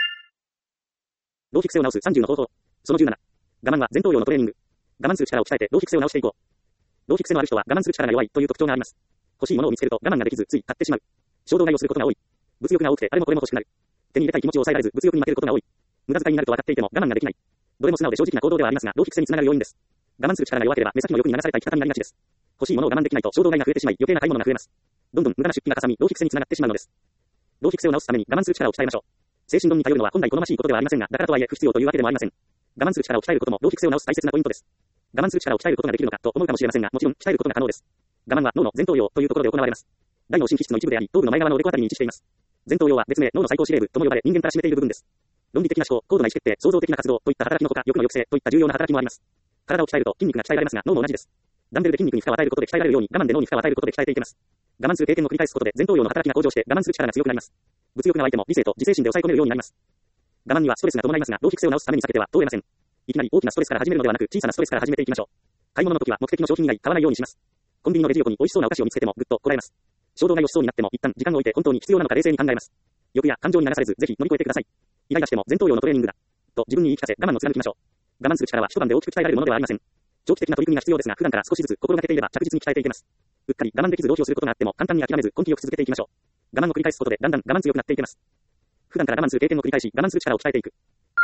浪費癖を直すさんじゅうの方法。そのじゅうなな。我慢は前頭葉のトレーニング。我慢する力を鍛えて浪費癖を直していこう。浪費癖のある人は我慢する力が弱いという特徴があります。欲しいものを見つけると我慢ができずつい買ってしまう。衝動買いをすることが多い。物欲が多くてあれもこれも欲しくなる。手に入れたい気持ちを抑えられず物欲に負けることが多い。無駄遣いになると分かっていても我慢ができない。どれも素直で正直な行動ではありますが浪費癖につながる要因です。我慢する力が弱ければ目先の欲に流された生き方になりがちです。欲しいものを我慢できないと衝動買いが増えてしまい余計な買い物が増えます。どんどん無駄な出費がかさみ浪費癖につながってしまうのです。浪費癖を直すために我慢する力を鍛えましょう。精神論に頼るのは本来好ましいことではありませんが、だからとはいえ不必要というわけでもありません。我慢する力を鍛えることも浪費癖を直す大切なポイントです。我慢する力を鍛えることができるのかと思うかもしれませんが、もちろん鍛えることが可能です。我慢は脳の前頭葉というところで行われます。大脳神経質の一部であり、頭部の前側のおでこあたりに位置しています。前頭葉は別名脳の最高司令部とも呼ばれ人間から占めている部分です。論理的な思考、高度な意思決定、創造的な活動といった働きのほか、欲の抑制といった重要な働きもあります。体を鍛えると筋肉が鍛えられますが、脳も同じです。ダンベルで筋肉に負荷を与えることで鍛えられるように、我慢で脳に負荷を与えることで鍛えていきます。我慢する経験を繰り返すことで前頭葉の働きが向上して我慢する力が強くなります。物欲が湧いても理性と自制心で抑え込めるようになります。我慢にはストレスが伴いますが、浪費癖を直すために避けては通れません。いきなり大きなストレスから始めるのではなく、小さなストレスから始めていきましょう。買い物の時は目的の商品以外買わないようにします。コンビニのレジ横に美味しそうなお菓子を見つけてもぐっとこらえます。衝動買いをしそうになっても一旦時間を置いて本当に必要なのか冷静に考えます。欲や感情に流されずぜひ乗り越えてください。イライラしても前頭葉のトレーニングだと自分に言い聞かせ我慢を貫きましょう。我慢する力は一晩で大きく鍛えられるものではありません。長期的な取り組みが必要ですが、普段から少しずつ心がけていれば着実に鍛えていけます。うっかり我慢できず浪費をすることがあっても簡単に諦めず根気よく続けていきましょう。 我慢を繰り返すことでだんだん我慢強くなっていけます。普段から我慢する経験を繰り返し、我慢する力を鍛えていく。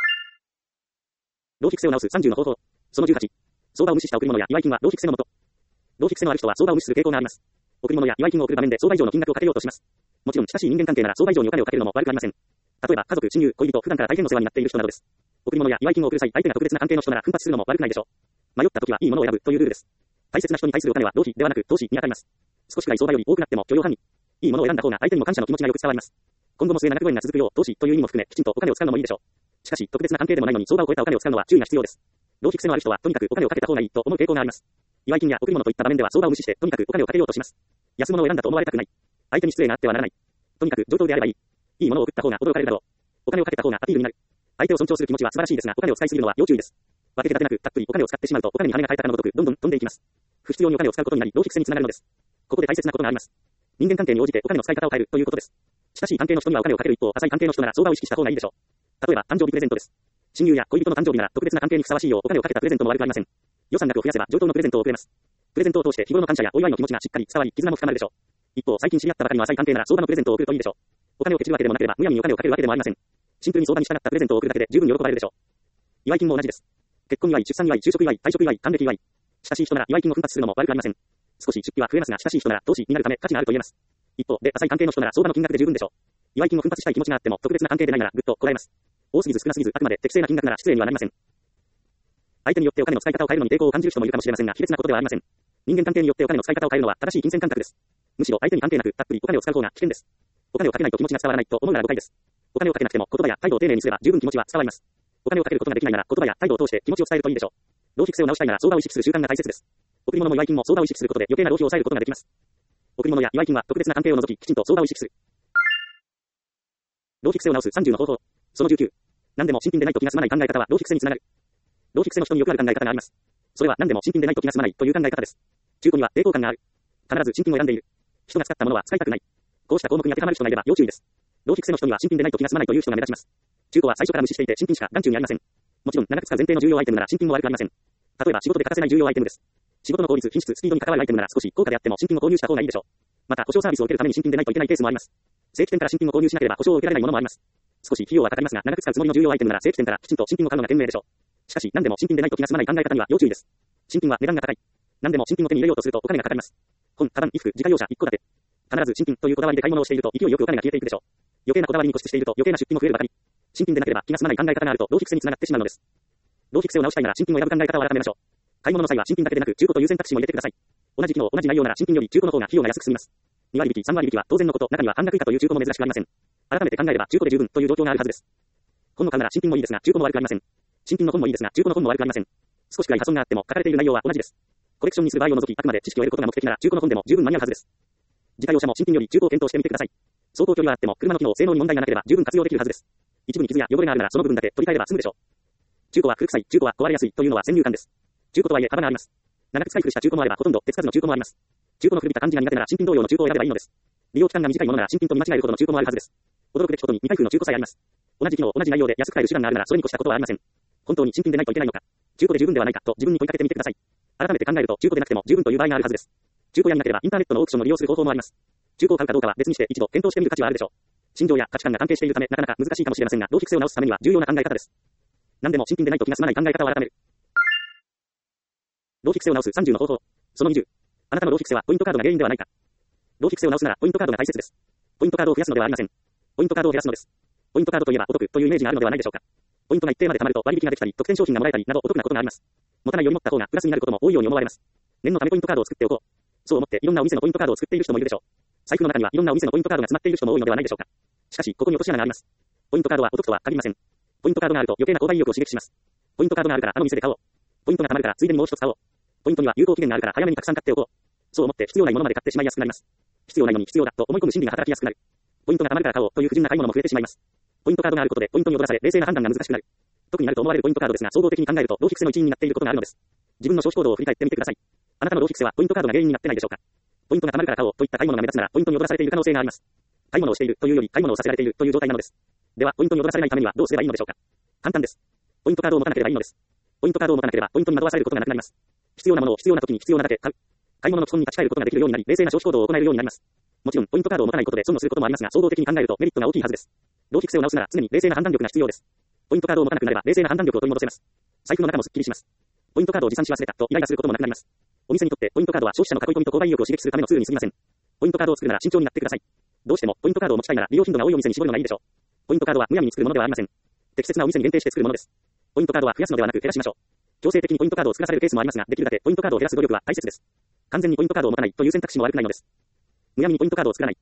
浪費癖を直すさんじゅうの方法。そのじゅうはち。相場を無視した贈り物や祝い金は浪費癖のもと。浪費癖のある人は相場を無視する傾向があります。贈り物や祝い金を送る場面で相場以上の金額をかけようとします。もちろん親しい人間関係なら相場以上にお金をかけるのも悪くありません。例えば家族、親友、恋人、普段から大変お世話になっている人などです。贈り物や祝い金を送る際、相手が特別な関係の人なら奮発するのも悪くないでしょう。迷った時はいいものを選ぶというルールです。大切な人に対するお金は浪費ではなく投資に当たります。少しくらい相場より多くなっても許容範囲。いいものを選んだ方が相手にも感謝の気持ちがよく伝わります。今後も末永くご縁が続くよう投資という意味も含めきちんとお金を使うのもいいでしょう。しかし特別な関係でもないのに相場を超えたお金を使うのは注意が必要です。浪費癖のある人はとにかくお金をかけた方がいいと思う傾向があります。祝い金や贈り物といった場面では相場を無視してとにかくお金をかけようとします。安物を選んだと思われたくない。相手に失礼があってはならない。とにかく上等であればいい。いいものを送った方が驚かれるだろう。お金をかけた方がアピールになる。相手を尊重する気持ちは素晴らしいですが、お金を使いすぎるのは要注意です。分けて立てなくたっぷりお金を使ってしまうとお金に羽が生えたかのごとくどんどん飛んでいきます。不必要にお金を使うことになり浪費癖につながるのです。ここで大切なことがあります。人間関係に応じてお金の使い方を変えるということです。親しい関係の人にはお金をかける一方、浅い関係の人なら相場を意識した方がいいでしょう。例えば誕生日プレゼントです。親友や恋人の誕生日なら特別な関係にふさわしいようお金をかけたプレゼントも悪くありません。予算額を増やせば上等のプレゼントを送れます。プレゼントを通して日頃の感謝やお祝いの気持ちがしっかり伝わり絆も深まるでしょう。一方、最近知り合ったばかりの浅い関係なら相場のプレゼントを送るといいでしょう。お金をケチるわけでもなければむやみにお金をかけるわけでもありません。シンプルに相場に従ったプレゼントを送るだけで十分喜ばれるでしょう。祝い金も同じです。結婚祝い、出産祝い、就職祝い、退職祝い、還暦祝い。親しい人なら祝い金を奮発するのも悪くありません。少し出費は増えますが親しい人なら投資になるため価値があると言えます。一方で浅い関係の人なら相場の金額で十分でしょう。祝い金を奮発したい気持ちがあっても特別な関係でないならぐっとこらえます。多すぎず少なすぎずあくまで適正な金額なら失礼にはなりません。相手によってお金の使い方を変えるのに抵抗を感じる人もいるかもしれませんが、卑劣なことではありません。人間関係によってお金の使い方を変えるのは正しい金銭感覚です。むしろ相手に関係なくたっぷりお金を使う方が危険です。お金をかけないと気持ちが伝わらないと思うなら誤解です。お金をかけなくても言葉や態度を丁寧にすれば十分気持ちは伝わります。お金をかけることができないなら言葉や態度を通して気持ちを伝えるといいでしょう。浪費癖を直したいなら相場を意識する習慣が大切です。贈り物も祝い金も相場を意識することで余計な浪費を抑えることができます。贈り物や祝い金は特別な関係を除ききちんと相場を意識する。浪費癖を直すさんじゅうの方法。そのじゅうきゅう。何でも新品でないと気が済まない考え方は浪費癖につながる。浪費癖の人によくある考え方があります。それは何でも新品でないと気が済まないという考え方です。中古には抵抗感がある。必ず新品を選んでいる。人が使ったものは使いたくない。こうした項目に当てはまる人がいれば要注意です。浪費癖の人には新品でないと気が済まないという人が目立ちます。中古は最初から無視していて新品しか眼中にありません。もちろん長く使う前提の重要アイテムなら新品も悪くありません。例えば仕事で欠かせない重要アイテムです。仕事の効率、品質、スピードに関わるアイテムなら少し高価であっても新品を購入した方がいいでしょう。また保証サービスを受けるために新品でないといけないケースもあります。正規店から新品を購入しなければ保証を受けられないものもあります。少し費用はかかりますが長く使うつもりの重要アイテムなら正規店からきちんと新品を買うのが賢明でしょう。しかし何でも新品でないと気が済まない考え方には要注意です。新品は値段が高い。何でも新品を手に入れようとするとお金がかかります。本、カバン、衣服、自家用車、一戸建て。必ず新品というこだわりで買い物をしていると勢いよくお金が消えていくでしょう。余計なこだわりに固執していると余計な出費も増えるばかり。新品でなければ気が済まない考え方があると浪費癖につながってしまうのです。浪費癖を直したいなら新品を選ぶ考え方を改めましょう。買い物の際は新品だけでなく中古という選択肢も入れてください。同じ機能、同じ内容なら新品より中古の方が費用が安く済みます。に割引、さん割引は当然のこと、中には半額以下という中古も珍しくありません。改めて考えれば中古で十分という状況があるはずです。本の買うなら新品もいいですが中古も悪くありません。新品の本もいいですが中古の本も悪くありません。少しくらい破損があっても書かれている内容は同じです。コレクションにする場合を除きあくまで知識を得ることが目的なら中古の本でも十分間に合うはずです。自家用車も新品より中古を検討してみてください。走行距離はあっても車の機能、性能に問題がなければ十分活用できるはずです。一部に傷や汚れがあるならその部分だけ取り替えれば済むでしょう。中古は古臭い、中古は壊れやすいというのは先入観です。中古とはいえ幅があります。長く使い古した中古もあればほとんど手つかずの中古もあります。中古の古びた感じが苦手なら新品同様の中古を選べばいいのです。利用期間が短いものなら新品と見間違えるほどの中古もあるはずです。驚くべきことに未開封の中古さえあります。同じ機能、同じ内容で安く買える手段があるならそれに越したことはありません。本当に新品でないといけないのか、中古で十分ではないかと自分に問いかけてみてください。改めて考えると中古でなくても十分という場合があるはずです。中古屋になければインターネットのオークションを利用する方法もあります。中古を買うかどうかは別にして一度検討してみる価値はあるでしょう。心情や価値観が関係しているためなかなか難しいかもしれませんが、浪費癖を直すためには重要な考え方です。何でも新品でないと気が済まない考え方を改める。浪費癖を直すさんじゅうの方法。そのにじゅう。あなたの浪費癖はポイントカードが原因ではないか。浪費癖を直すならポイントカードが大切です。ポイントカードを増やすのではありません。ポイントカードを減らすのです。ポイントカードといえばお得というイメージがあるのではないでしょうか。ポイントが一定まで貯まると割引ができたり、特典商品がもらえたりなどお得なことがあります。持たないより持った方がプラスになることも多いように思われます。念のためポイントカードを作っておこう。そう思っていろんなお店のポイントカードを作っている人もいるでしょう。財布の中にはいろんなお店のポイントカードが詰まっている人も多いのではないでしょうか。しかしここに落とし穴があります。ポイントカードはお得とは限りません。ポイントカードがあると余計な購買意欲を刺激します。ポイントカードがあるからあの店で買おう。ポイントが貯まるからついでにもう一つ買おう。ポイントには有効期限があるから早めにたくさん買っておこう。そう思って必要ないものまで買ってしまいやすくなります。必要ないのに必要だと思い込む心理が働きやすくなる。ポイントが貯まるから買おうという不純な買い物も増えてしまいます。ポイントカードがあることでポイントに踊らされ冷静な判断が難しくなる。特になると思われるポイントカードですが総合的に考えると浪費癖の一因になっていることがあるのです。自分の消費行動を振り返ってみてください。あなたの浪費癖はポイントカードが原因になってないでしょうか。ポイントが貯まるから買おうといった買い物が目立つならポイントに踊らされている可能性があります。買い物をしているというより買い物をさせられているという状態なのです。ではポイントに踊らされないためにはどうすればいいのでしょうか。簡単です。ポイントカードを持たなければいいのです。ポイントカードを持たなければポイントに惑わされることがなくなります。必要なものを必要な時に必要なだけ買う。買い物の基本に立ち返ることができるようになり冷静な消費行動を行えるようになります。 もちろん、ポイントカードを持たないことで損をすることもありますが、総合的に考えるとメリットが大きいはずです。浪費癖を直すなら常に冷静な判断力が必要です。ポイントカードを持たなくなれば冷静な判断力を取り戻せます。財布の中もすっきりします。ポイントカードを持参し忘れたとイライラすることもなくなります。お店にとってポイントカードは消費者の囲い込みと購買意欲を刺激するためのツールに過ぎません。ポイントカードを作るなら慎重になってください。どうしてもポイントカードを持ちたいなら利用頻度が多いお店に絞るのがいいでしょう。ポイントカードはむやみに作るものではありません。適切なお店に限定して作るものです。ポイントカードは増やすのではなく減らしましょう。強制的にポイントカードを作らされるケースもありますが、できるだけポイントカードを減らす努力は大切です。完全にポイントカードを持たないという選択肢も悪くないのです。むやみにポイントカードを作らない。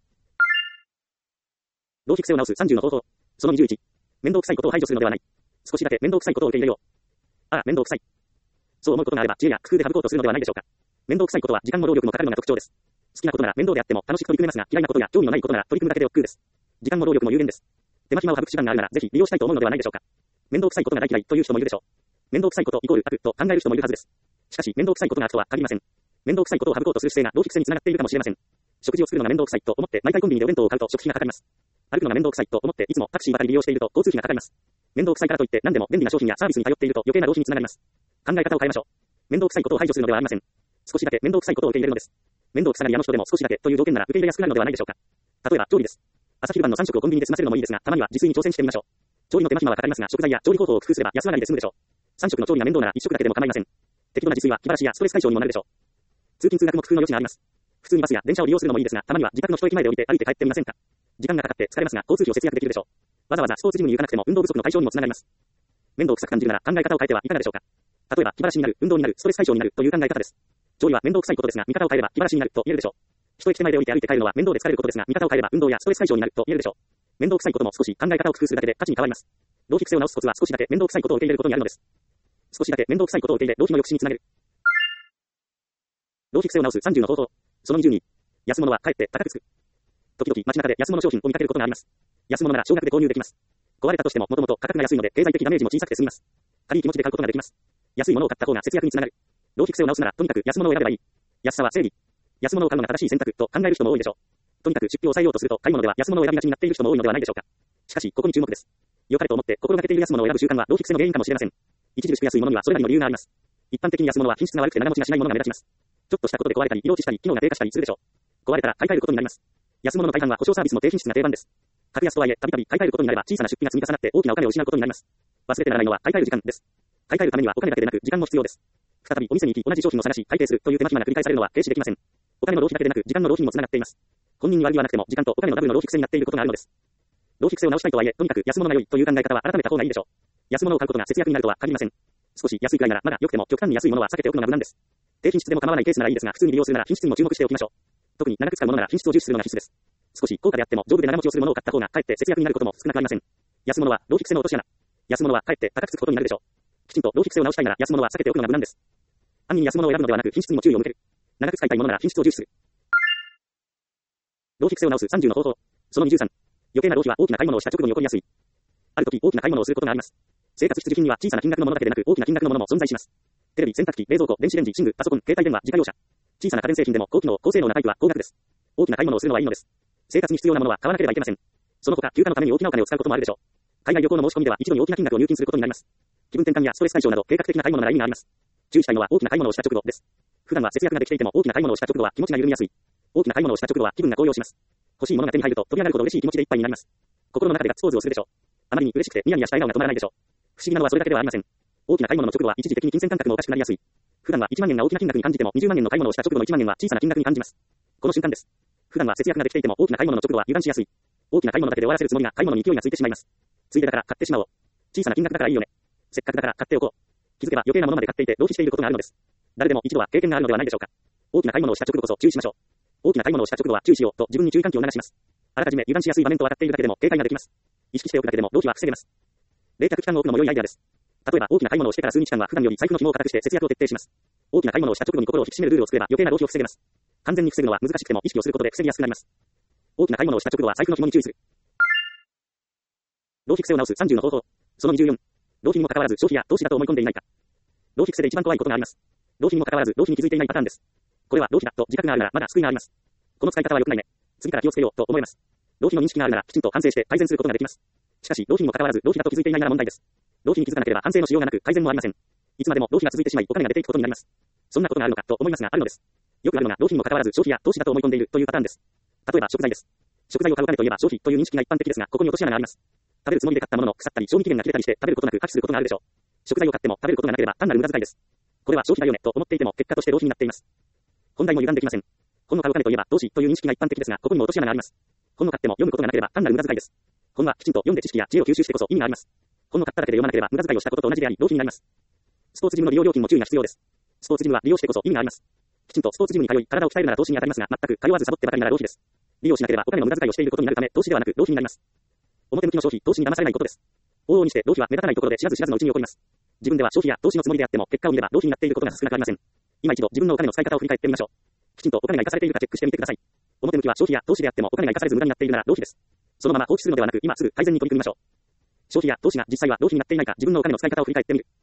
浪費癖を直すさんじゅうの方法。そのにじゅういち。面倒くさいことを排除するのではない。少しだけ面倒くさいことを受け入れよう。ああ、面倒くさい。そう思うことがあれば知恵や工夫で省こうとするのではないでしょうか。面倒くさいことは時間も労力もかかるのが特徴です。好きなことなら面倒であっても楽しく取り組めますが、嫌いなことや興味のないことなら取り組むだけで億劫です。時間も労力も有限です。手間暇を省く手段があるならぜひ利用したいと思うのではないでしょうか。面倒くさいことが大嫌いという人もいるでしょう。面倒くさいことイコール悪と考える人もいるはずです。しかし面倒くさいことが悪とは限りません。面倒くさいことを省こうとする姿勢が浪費癖につながっているかもしれません。食事を作るのが面倒くさいと思って毎回コンビニでお弁当を買うと食費がかかります。歩くのが面倒くさいと思っていつもタクシーばかり利用していると交通費がかかります。面倒くさいからといって何でも便利な商品やサービスに頼っていると余計な浪費につながります。考え方を変えましょう。面倒くさいことを排除するのではありません。少しだけ面倒くさいことを受け入れるのです。面倒くさがり屋の人でも少しだけという条件なら受け入れやすくなるのではないでしょうか。例えば調理です。朝昼晩のさん食をコンビニで済ませるのもいいですが、たまには自炊に挑戦してみましょう。調理の手間暇はかかりますが、食材や調理方法を工夫すれば安上がりで済むでしょう。さん食の調理が面倒ならいっ食だけでも構いません。適度な自炊は気晴らしやストレス解消にもなるでしょう。通勤通学も工夫の余地があります。普通にバスや電車を利用するのもいいですが、たまには自宅の一駅前で降りて歩いて帰ってみませんか。時間がかかって疲れますが、交通費を節約できるでしょう。わざわざスポーツジムに行かなくても運動不足の解消にもつながります。面倒くさく感じるなら考え方を変えてはいかがでしょうか。例えば気晴らしになる、運動になる、ストレス解消になるという考え方です。調理は面倒くさいことですが、見方を変えれば気晴らしになると言えるでしょう。一駅手前で降りて歩いて帰るのは面倒で疲れることですが、見方を変えれば運動やストレス解消になると言えるでしょう。面倒くさいことも少し考え方を工夫するだけで価値に変わります。浪費癖を直すコツは少しだけ面倒くさいことを受け入れることにあるのです。少しだけ面倒くさいことを受け入れ、浪費の抑止につなげる。浪費癖を直すさんじゅうの方法。そのにじゅうに。安物はかえって高くつく。時々街中で安物商品を見かけることがあります。安物なら少額で購入できます。壊れたとしてももともと価格が安いので経済的ダメージも小さくて済みます。軽い気持ちで買うことができます。安いものを買った方が節約につながる。浪費癖を直すならとにかく安物を選べばいい。安さは正義。安物を買うのが正しい選択と考える人も多いでしょう。とにかく出費を抑えようとすると買い物では安物を選びがちになっている人も多いのではないでしょうか。しかしここに注目です。良かれと思って心がけている安物を選ぶ習慣は浪費癖の原因かもしれません。著しく安いものにはそれなりの理由があります。一般的に安物は品質が悪くて長持ちがしないものが目立ちます。ちょっとしたことで壊れたり色落ちしたり機能が低下したりするでしょう。壊れたら買い替えることになります。安物の大半は保証サービスも低品質が定番です。格安とはいえたびたび買い替えることになれば小さな出費が積み重なって大きなお金を失うことになります。忘れてならないのは買い替える時間です。買い替えるためにはお金だけでなく時間も必要です。再びお店に行き同じ商品を探し改定するという手間暇が繰り返されるのは停止できません。お金の浪費だけでなく時間の浪費にもつながっています。本人に悪気はなくても時間とお金のダブルの浪費癖になっていることがあるのです。浪費癖を直したいとはいえとにかく安物が良いという考え方は改めた方がいいでしょう。安物を買うことが節約になるとは限りません。少し安いくらいならまだ良くても極端に安いものは避けておくのが無難です。低品質でも構わないケースならいいですが普通に利用するなら品質にも注目しておきましょう。特に長く使うものなら品質を重視するのが必須です。少し高価であっても丈夫で長持ちをするものを買った方がかえって節約になることも少なくありません。安物は浪費癖の落とし穴。安物はかえって高くつくことになるでしょう。きちんと浪費癖を直したいなら安物は避けておくのが無難です。安易に安物を選ぶのではなく品質にも注意を向ける。長く使いたいものなら品質を重視する。浪費癖を直すさんじゅうの方法。そのにじゅうさん。余計な浪費は大きな買い物をした直後に起こりやすい。ある時大きな買い物をすることがあります。生活必需品には小さな金額のものだけでなく大きな金額のものも存在します。テレビ、洗濯機、冷蔵庫、電子レンジ、寝具、パソコン、携帯電話、自家用車。小さな家電製品でも高機能、高性能なタイプは高額です。大きな買い物をするのはいいのです。生活に必要なものは買わなければいけません。その他、休暇のために大きなお金を使うこともあるでしょう。海外旅行の申し込みでは一度に大きな金額を入金することになります。気分転換やストレス解消など計画的な買い物なら意味があります。注意したいのは大きな買い物をした直後です。普段は節約ができていても大きな買い物をした直後は気持ちが緩みやすい。大きな買い物をした直後は気分が高揚します。欲しいものが手に入ると飛び上がるほど嬉しい気持ちでいっぱいになります。心の中でガッツポーズをするでしょう。あまりに嬉しくてニヤニヤした笑顔が止まらないでしょう。不思議なのはそれだけではありません。大きな買い物の直後は一時的に金銭感覚もおかしくなりやすい。普段はいちまんえんが大きな金額に感じてもにじゅうまんえんの買い物をした直後のいちまんえんは小さな金額に感じます。この瞬間です。普段は節約ができていても大きな買い物の直後は油断しやすい。大きな買い物だけで終わらせるつもりが買い物に勢いがついてしまいます。ついでだから買ってしまおう。小さな金額だからいいよね。せっかくだから買っておこう。気づけば余計なものまで買っていて浪費していることがあるのです。誰でも一度は経験があるのではないでしょうか。大きな買い物をした直後こそ注意しましょう。大きな買い物をした直後は注意しようと自分に注意喚起を促します。あらかじめ油断しやすい場面と分かっているだけでも警戒ができます。意識しておくだけでも浪費は防げます。冷却期間を置くのも良いアイデアです。例えば大きな買い物をしてから数日間は普段より財布の紐を固くして節約を徹底します。大きな買い物をした直後に心を引き締めるルールを作れば余計な浪費を防げます。完全に防ぐのは難しくても意識をすることで防ぎやすくなります。大きな買い物をした直後は財布の紐に注意する。浪費癖を直すさんじゅうの方法。そのにじゅうよん。浪費にもかかわらず消費や投資だと思い込んでいないか。浪費癖で一番怖いことがあります。浪費にもかかわらず浪費に気づいていないパターンです。これは浪費だと自覚があるならまだ救いがあります。この使い方は良くないね。次から気をつけようと思えます。浪費の認識があるならきちんと反省して改善することができます。しかし浪費にもかかわらず浪費だと気づいていないなら問題です。浪費に気づかなければ反省のしようがなく改善もありません。いつまでも浪費が続いてしまいお金が出ていくことになります。そんなことがあるのかと思いますがあるのです。よくあるのが浪費にもかかわらず消費や投資だと思い込んでいるというパターンです。 例えば食材です。食材を買うためといえば消費という認識が一般的ですが、ここに落とし穴があります。食べるつもりで買ったものの腐ったり賞味期限が切れたりして食べることなく破棄することがあるでしょう。食材を買っても食べることがなければ単なる無駄遣いです。これは消費だよねと思っていても結果として浪費になっています。本題も歪んできません。本を買うためといえば投資という認識が一般的ですが、ここにも落とし穴があります。本を買っても読むことがなければ単なる無駄遣いです。本はきちんと読んで知識や知恵を吸収してこそ意味があります。本を買っただけで読まなければ無駄遣いをしたことと同じであり浪費になります。スポーツジムの利用料金も注意が必要です。スポーツジムは利用してこそ意味があります。きちんとスポーツジムに通い体を鍛えるなら投資に当たりますが、全く通わずサボってばかりなら浪費です。利用しなければお金の無駄遣いをしていることになるため投資ではなく浪費になります。表向きの消費、投資に騙されないことです。往々にして浪費は目立たないところで知らず知らずのうちに起こります。自分では消費や投資のつもりであっても結果を見れば浪費になっていることが少なくありません。今一度自分のお金の使い方を振り返ってみましょう。きちんとお金が生かされているかチェックしてみてください。表向きは消費や投資であってもお金が生かされず無駄になっているなら浪費です。そのまま放置するのではなく今すぐ改善に取り組みましょう。消費や投資が実際は浪費になっていないか自分のお金の使い方を振り返ってみる。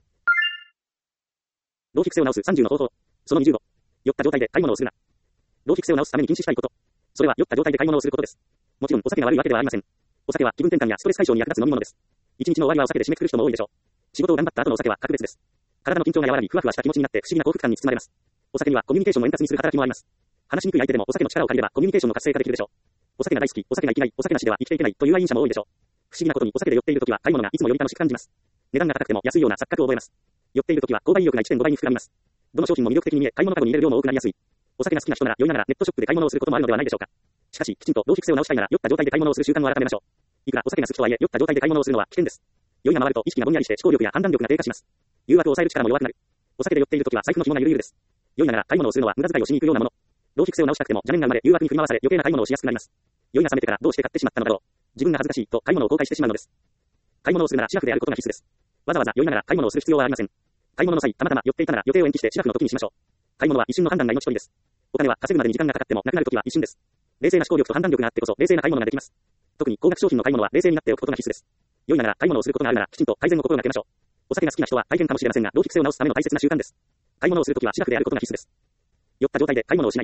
浪費癖を直すさんじゅうの方法。そのにじゅうご。酔った状態で買い物をするな。浪費癖を直すために禁止したいこと。それは酔った状態で買い物をすることです。もちろんお酒が悪いわけではありません。お酒は気分転換やストレス解消に役立つ飲み物です。一日の終わりはお酒で締めくくる人も多いでしょう。仕事を頑張った後のお酒は格別です。体の緊張が和らぎふわふわした気持ちになって不思議な幸福感に包まれます。お酒にはコミュニケーションを円滑にする働きもあります。話しにくい相手でもお酒の力を借りればコミュニケーションの活性化できるでしょう。お酒が大好き、お酒が生きない、お酒なしでは生きていけないという愛飲者も多いでしょう。不思議なことにお酒で酔っているときは買い物がいつもより楽しく感じます。値段が高くても安いような錯覚を覚えます。酔っているときは購買意欲が いってんご 倍に膨らみます。どの商品も魅力的に見え、買い物カゴに入れる量も多くなりやすい。お酒が好きな人なら酔いながらネットショップで買い物をすることもあるのではないでしょうか。しかし、きちんと浪費癖を直したいなら酔った状態で買い物をする習慣を改めましょう。いくらお酒が好きとはいえ酔った状態で買い物をするのは危険です。酔いが回ると意識がぼんやりして思考力や判断力が低下します。誘惑を抑える力も弱くなる。お酒で酔っているときは財布の紐がゆるゆるです。酔いながら買い物をするのは無駄遣いをしに行くようなもの。浪費癖を直したくても邪念が生まれ誘惑に振り回され余計な買い物をしやすくなります。酔いが冷めてからどうして買ってしまったのだろう。自分が恥ずかしいと買い物を後悔してしまうのです。買い物をするならシラフであることが必須です。わざわざ酔いながら買い物をする必要はありません。買い物の際、たまたま酔っていたなら予定を延期してシラフの時にしましょう。買い物は一瞬の判断が命取りです。お金は稼ぐまでに時間がかかってもなくなる時は一瞬です。冷静な思考力と判断力があってこそ冷静な買い物ができます。特に高額商品の買い物は冷静になっておくことが必須です。酔いながら買い物をすることがあるならきちんと改善を心がけましょう。お酒が好きな人は大変かもしれませんが浪費癖を直すための大切な習慣です。買い物をするときはシラフであることが必須です。酔った状態で買い物をしない。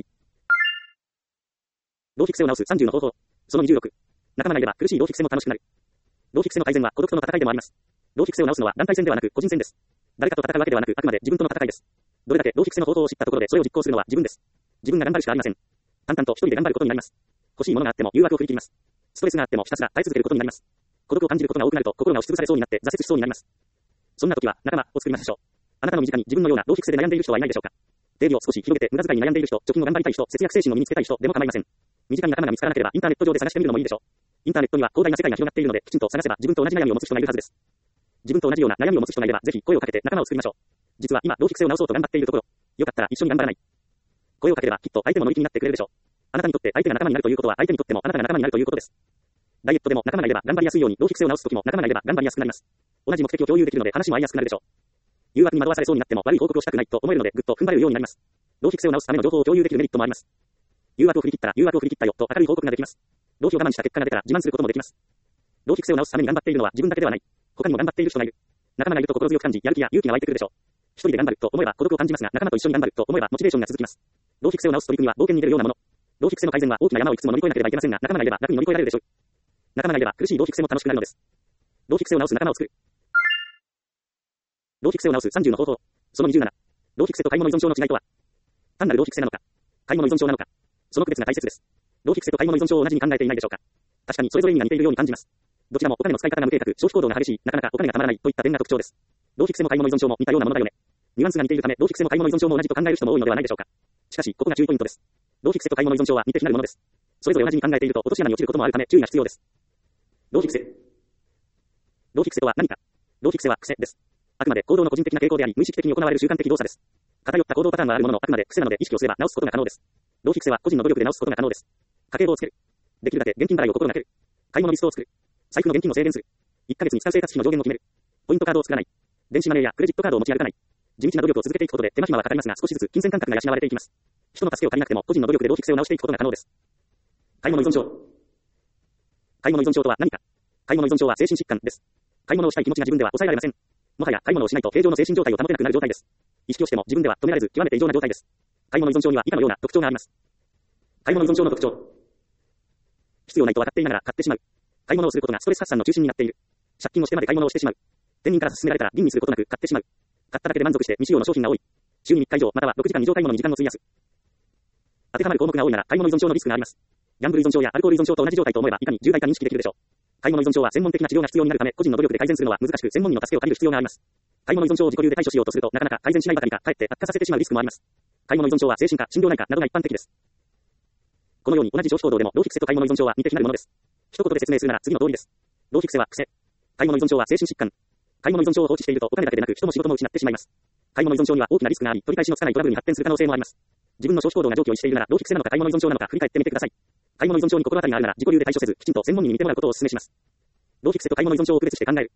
浪費癖を直すさんじゅうの方法。そのにじゅうろく。仲間がいれば苦しい浪費癖も楽しくなる。浪費癖の改善は孤独との戦いでもあります。浪費癖を直すのは団体戦ではなく個人戦です。誰かと戦うわけではなくあくまで自分との戦いです。どれだけ浪費癖の方法を知ったところでそれを実行するのは自分です。自分が頑張るしかありません。淡々と一人で頑張ることになります。欲しいものがあっても誘惑を振り切ります。ストレスがあってもひたすら耐え続けることになります。孤独を感じることが多くなると心が押しつぶされそうになって挫折しそうになります。そんな時は仲間を作りましょう。あなたの身近に自分のような浪費癖で悩んでいる人はいないでしょうか。定義を少し広げて無駄遣いに悩んでいる人、貯金を頑張りたい人、節約精神を身につけたい人でも構いません。身近に仲間が見つからなければインターネット上で探してみるのもいいでしょう。インターネットには広大な世界が広がっているのできちんと探せば自分と同じ悩みを持つ人がいるはずです。自分と同じような悩みを持つ人がいればぜひ声をかけて仲間を作りましょう。実は今浪費癖を直そうと頑張っているところ、よかったら一緒に頑張らない。声をかければきっと相手も乗り気になってくれるでしょう。あなたにとって相手が仲間になるということは相手にとってもあなたが仲間になるということです。ダイエットでも仲間がいれば頑張りやすいように浪費癖を直すときも仲間がいれば頑張りやすくなります。同じ目的を共有できるので話も合いやすくなるでしょう。誘惑に惑わされそうになっても悪い報告をしたくないと思えるのでぐっと踏ん張れるようになります。浪費癖を直すための情報を共有できるメリットもあります。誘惑を振り切ったら誘惑を振り切ったよと明るい報告ができます。浪費を我慢した結果が出たら自慢することもできます。浪費癖を直すために頑張っているのは自分だけではない。他にも頑張っている人がいる。仲間がいると心強く感じやる気や勇気が湧いてくるでしょう。一人で頑張ると思えば孤独を感じますが仲間と一緒に頑張ると思えばモチベーションが続きます。浪費癖を直す取り組みは冒険に出るようなもの。浪費癖の改善は大きな山をいくつも乗り越えなければいけませんが仲間がいれば楽に乗り越えられるでしょう。仲間がいれば苦しい浪費癖も楽しくなるのです。浪費癖を直す仲間を作る。浪費癖を直すさんじゅうの方法。そのにじゅうなな。浪費癖と買い物依存症の違いとは。単なる浪費癖なのか、買い物依存症なのか、その区別が大切です。浪費癖と買い物依存症を同じに考えていないでしょうか。確かにそれぞれには似ているように感じます。どちらもお金の使い方が無計画、消費行動が激しい、なかなかお金がたまらないといった点が特徴です。浪費癖も買い物依存症も似たようなものだよね。ニュアンスが似ているため、浪費癖も買い物依存症も同じと考える人も多いのではないでしょうか。しかし、ここが注意ポイントです。浪費癖と買い物依存症は似て非なるものです。それぞれ同じに考えていると落とし穴に落ちることもあるため注意が必要です。浪費癖。浪費癖とは何か。浪費癖は癖です。あくまで行動の個人的な傾向であり、無意識的に行われる習慣的動作です。偏った行動パターンはあるものの、あくまで癖なので意識をすれば直すことが可能です。浪費癖は個人の努力で直すことが可能です。家計簿をつける。できるだけ現金払いを心がける。買い物リストを作る。財布の現金を制限する。いっかげつに使う生活費の上限を決める。ポイントカードを作らない。電子マネーやクレジットカードを持ち歩かない。地道な努力を続けていくことで手間暇はかかりますが少しずつ金銭感覚が養われていきます。人の助けを借りなくても個人の努力で浪費癖を直していくことが可能です。買い物依存症。買い物依存症とは何か。買い物依存症は精神疾患です。買い物をしたい気持ちが自分では抑えられません。もはや買い物をしないと平常の精神状態を保てなくなる状態です。意識をしても自分では止められず極めて異常な状態です。買い物依存症には以下のような特徴があります。買い物依存症の特徴。必要ないと分かっていながら買ってしまう。買い物をすることがストレス発散の中心になっている。借金をしてまで買い物をしてしまう。店員から勧められたら吟味することなく買ってしまう。買っただけで満足して未使用の商品が多い。週にみっか以上またはろくじかん以上買い物に時間を費やす。当てはまる項目が多いなら買い物依存症のリスクがあります。 ギャンブル依存症やアルコール依存症と同じ状態と思えばいかに重大か認識できるでしょう。買い物依存症は専門的な治療が必要になるため、個人の努力で改善するのは難しく、専門医の助けを借りる必要があります。買い物依存症を自己流で対処しようとすると、なかなか改善しないばかりか、かえって悪化させてしまうリスクもあります。買い物依存症は精神科、心療内科などが一般的です。このように同じ消費行動でも浪費癖と買い物依存症は似て非なるものです。一言で説明するなら次の通りです。浪費癖は癖。買い物依存症は精神疾患。買い物依存症を放置しているとお金だけでなく人も仕事も失ってしまいます。買い物依存症には大きなリスクがあり、取り返しのつかないトラブルに発展する可能性もあります。自分の消費行動が常軌を逸しているなら浪費癖なのか買い物依存症なのか振り返ってみてください。買い物依存症に心当たりがあるなら自己流で対処せず、きちんと専門医に見てもらうことをお勧めします。浪費癖と買い物依存症を区別して考える。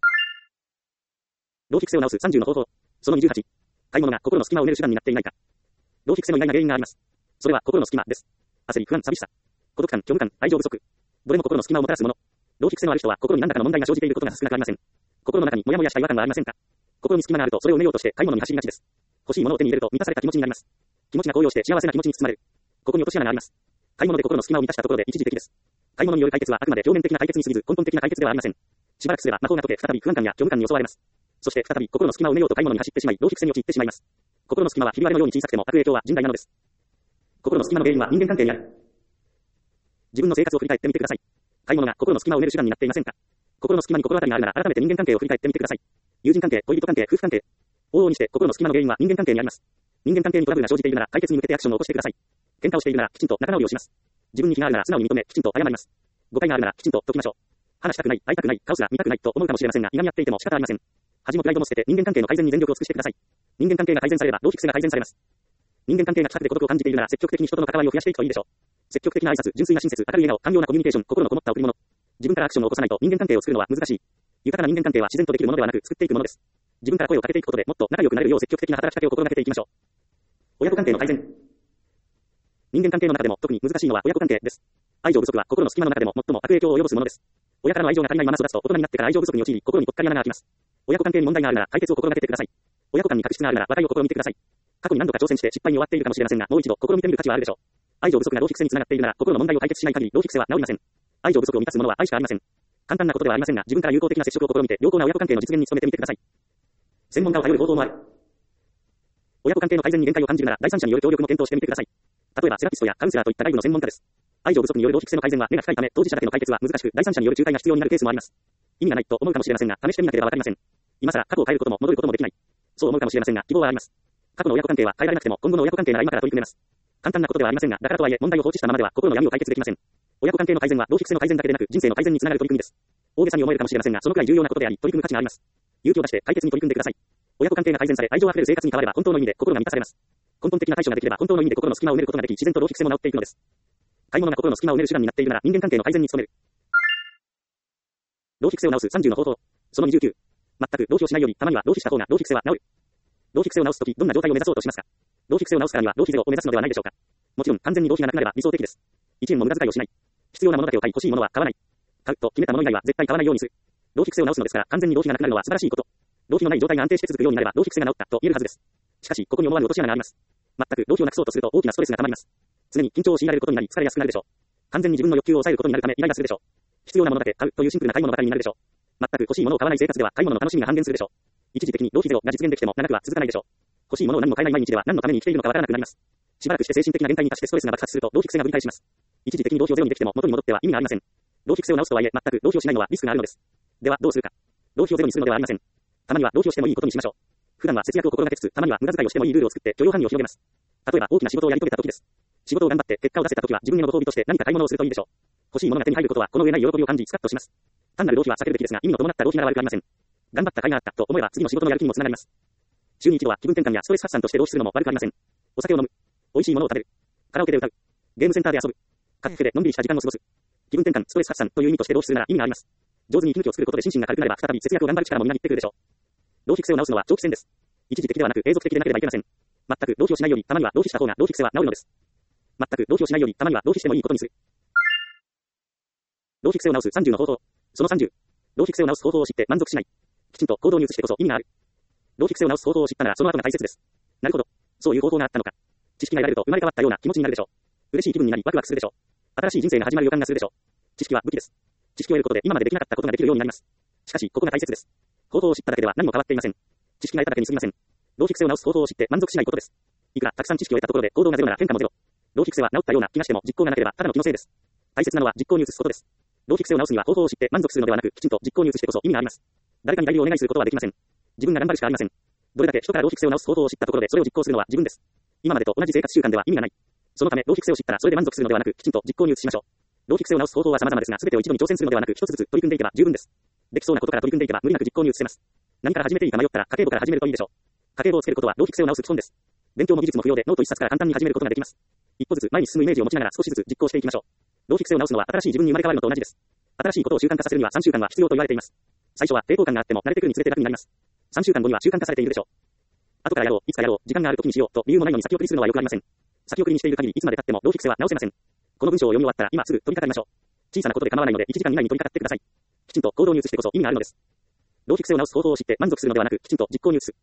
浪費癖を直すさんじゅうの方法。そのにじゅうはち。買い物が心の隙間を埋める手段になっていないか。浪費癖の意外な原因があります。それは心の隙間です。焦り、不安、寂しさ。孤独感、虚無感、愛情不足。どれも心の隙間をもたらすもの。浪費癖のある人は心に何らかの問題が生じていることが少なくありません。心の中にモヤモヤした違和感はありませんか。心に隙間があるとそれを埋めようとして買い物に走りがちです。欲しいものを手に入れると満たされた気持ちになります。気持ちが高揚して幸せな気持ちに包まれる。ここに落とし穴があります。買い物で心の隙間を満たしたところで一時的です。買い物による解決はあくまで表面的な解決に過ぎず根本的な解決ではありません。しばらくすれば魔法が解け再び不安感や虚無感に襲われます。そして再び心の隙間を埋めようと買い物に走ってしまい浪費癖に陥ってしまいます。心の隙間はひび割れのように小さくても悪影響は甚大なのです。心の隙間の原因は人間関係にある。自分の生活を振り返ってみてください。買い物が心の隙間を埋める手段になっていませんか。心の隙間に心当たりがあるなら改めて人間関係を振り返ってみてください。友人関係、恋人関係、夫婦関係。往々にして心の隙間の原因は人間関係にあります。人間関係にトラブルが生じているなら解決に向けてアクションを起こしてください。喧嘩をしているならきちんと仲直りをします。自分に非があるなら素直に認めきちんと謝ります。誤解があるならきちんと解きましょう。話したくない、会いたくない、カオスが見たくないと思うかもしれませんが、いがみ合っていても仕方ありません。恥もプライドも捨てて人間関係の改善に全力を尽くしてください。人間関係が改善されれば浪費癖が改善されます。人間関係が近くで孤独を感じているなら積極的に人との関わりを増やしていくといいでしょう。積極的な挨拶、純粋な親切、明るい笑顔、寛容なコミュニケーション、心のこもった贈り物。自分からアクションを起こさないと人間関係を作るのは難しい。豊かな人間関係は自然とできるものではなく作っていくものです。自分から声をかけていくことでもっと仲良くなれるよう積極的な働きかけを心がけていきましょう。親子関係の改善。人間関係の中でも特に難しいのは親子関係です。愛情不足は心の隙間の中でも最も悪影響を及ぼすものです。親からの愛情が足りないまま育つと大人になってから愛情不足に陥り心にぽっかり穴が開きます。親子関係に問題があるなら解決を心がけてください。親子間に確執があるなら和解を試みてください。過去に何度か挑戦して失敗に終わっているかもしれませんが、もう一度試みてみる価値はあるでしょう。愛情不足が浪費癖につながっているなら心の問題を解決しない限り浪費癖は治りません。愛情不足を満たすものは愛しかありません。簡単なことではありませんが、自分から有効的な接触を試みて良好な親子関係の実現に努めてみてください。専門家を頼る方法もある。親子関係の改善に限界を感じるなら第三者による協力も検討してみてください。例えばセラピストやカウンセラーといった外部の専門家です。愛情不足による浪費癖の改善は根が深いため当事者だけの解決は難しく第三者による仲介が必要になるケースもあります。意味がないと思うかもしれませんが試してみなければわかりません。今更過去を変えることも戻ることもできない。そう思うかもしれませんが希望はあります。過去の親子関係は変えられなくても今後の親子関係なら今から取り組めます。簡単なことではありませんが、だからとはいえ問題を放置したままでは心の闇を解決できません。親子関係の改善は浪費癖の改善だけでなく人生の改善につながる取り組みです。大げさに思えるかもしれませんが、そのくらい重要なことであり取り組む価値があります。勇気を出して解決に取り組んでください。親子関係が改善され愛情あふれる生活に変われば本当の意味で心が満たされます。根本的な対処ができれば本当の意味で心の隙間を埋めることができ自然と浪費癖も治っていくのです。買い物が心の隙間を埋める手段になっているなら人間関係の改善に努める。浪費癖を直すさんじゅうの方法。そのにじゅうきゅう。全く浪費をしないよりたまには浪費した方が浪費癖は治る。浪費癖を直すときどんな状態を目指そうとしますか。浪費癖を直すからには浪費ゼロを目指すのではないでしょうか。もちろん完全に浪費がなくなれば理想的です。いちえんも無駄遣いをしない。必要なものだけを買い欲しいものは買わない。買うと決めたもの以外は絶対買わないようにする。浪費癖を直すのですから完全に浪費がなくなるのは素晴らしいこと。浪費のない状態が安定して続くようになれば浪費癖が治ったと言えるはずです。しかしここに思わぬ落とし穴があります。全く浪費をなくそうとすると大きなストレスが溜まります。常に緊張を強いられることになり疲れやすくなるでしょう。完全に自分の欲求を抑えることになるためイライラするでしょう。必要なものだけ買うというシンプルな買い物ばかりになるでしょう。全く欲しいものを買わない生活では買い物の楽しみが半減するでしょう。一時的に浪費ゼロが実現できても長くは続かないでしょう。欲しいものを何も買えない毎日では何のために生きているのかわからなくなります。しばらくして精神的な限界に達してストレスが爆発すると浪費癖がぶり返します。一時的に浪費をゼロにできても元に戻っては意味がありません。浪費癖を直すとはいえ全く浪費をしないのはリスクがあるのです。ではどうするか。浪費をゼロにするのではありません。たまには浪費をしてもいいことにしましょう。普段は節約を心がけつつたまには無駄遣いをしてもいいルールを作って許容範囲を広げます。例えば大きな仕事をやり遂げた時です。仕事を頑張って結果を出せた時は自分へのご褒美として何か買い物をするといいでしょう。欲しいものが手に入ることはこの上ない喜びを感じスカッとします。単なる浪費は避けるべきですが意味の伴った浪費なら悪くありません。頑張った甲斐があったと思えば次の仕事のやる気にもつながります。週に一度は気分転換やストレス発散として浪費するのも悪くありません。お酒を飲む。美味しいものを食べる。カラオケで歌う。ゲームセンターで遊ぶ。カフェでのんびりした時間を過ごす。気分転換、ストレス発散という意味として浪費するなら意味があります。上手に息抜きを作ることで心身が軽くなれば再び節約を頑張る力もみなぎってくるでしょう。浪費癖を直すのは長期戦です。一時的ではなく永続的でなければいけません。全く浪費をしないよりたまには浪費した方が浪費癖は治るのです。全く浪費をしないよりたまには浪費してもいいことにする。浪費癖を直すさんじゅうの方法。そのさんじゅう。浪費癖を直す方法を知って満足しない。きちんと行動に移してこそ意味がある。浪費癖を直す方法を知ったならその後が大切です。なるほど。そういう方法があったのか。知識が得られると生まれ変わったような気持ちになるでしょう。嬉しい気分になりワクワクするでしょう。新しい人生が始まる予感がするでしょう。知識は武器です。知識を得ることで今までできなかったことができるようになります。しかしここが大切です。方法を知っただけでは何も変わっていません。知識が得ただけに過ぎません。浪費癖を直す方法を知って満足しないことです。いくらたくさん知識を得たところで行動がゼロなら変化もゼロ。 浪費癖は治ったような気がしても実行がなければただの気のせいです。大切なのは実行に移すことです。浪費癖を直すには方法を知って満足するのではなく、きちんと実行に移してこそ意味があります。誰かに代理をお願いすることはできません。自分が頑張るしかありません。どれだけ人から浪費癖を直す方法を知ったところでそれを実行するのは自分です。今までと同じ生活習慣では意味がない。そのため浪費癖を知ったらそれで満足するのではなく、きちんと実行に移しましょう。浪費癖を直す方法は様々ですが、全てを一度に挑戦するのではなく、一つずつ取り組んでいけば十分です。できそうなことから取り組んでいけば無理なく実行に移せます。何から始めていいか迷ったら家計簿から始めるといいでしょう。家計簿をつけることは浪費癖を直す基本です。勉強も技術も不要でノート一冊から簡単に始めることができます。一歩ずつ前に進むイメージを持ちながら少しずつ実行していきましょう。浪費癖を直すのは新しい自分に生まれ変わるのと同じです。新しいことを習慣化させるにはさんしゅうかんは必要と言われています。最初は抵抗感があっても慣れてくるにつれて楽になります。さんしゅうかんごには習慣化されているでしょう。後からやろう、いつかやろう、時間がある時にしようと理由もないのに先送りするのは良くありません。先送りにしている限りいつまで経っても浪費癖は直せません。この文章を読み終わったら今すぐ取り掛かりましょう。小さなことで構わないのでいちじかん以内に取り掛かってください。きちんと行動に移してこそ意味があるのです。浪費癖を直す方法を知って満足するのではなく、きちんと実行に移す。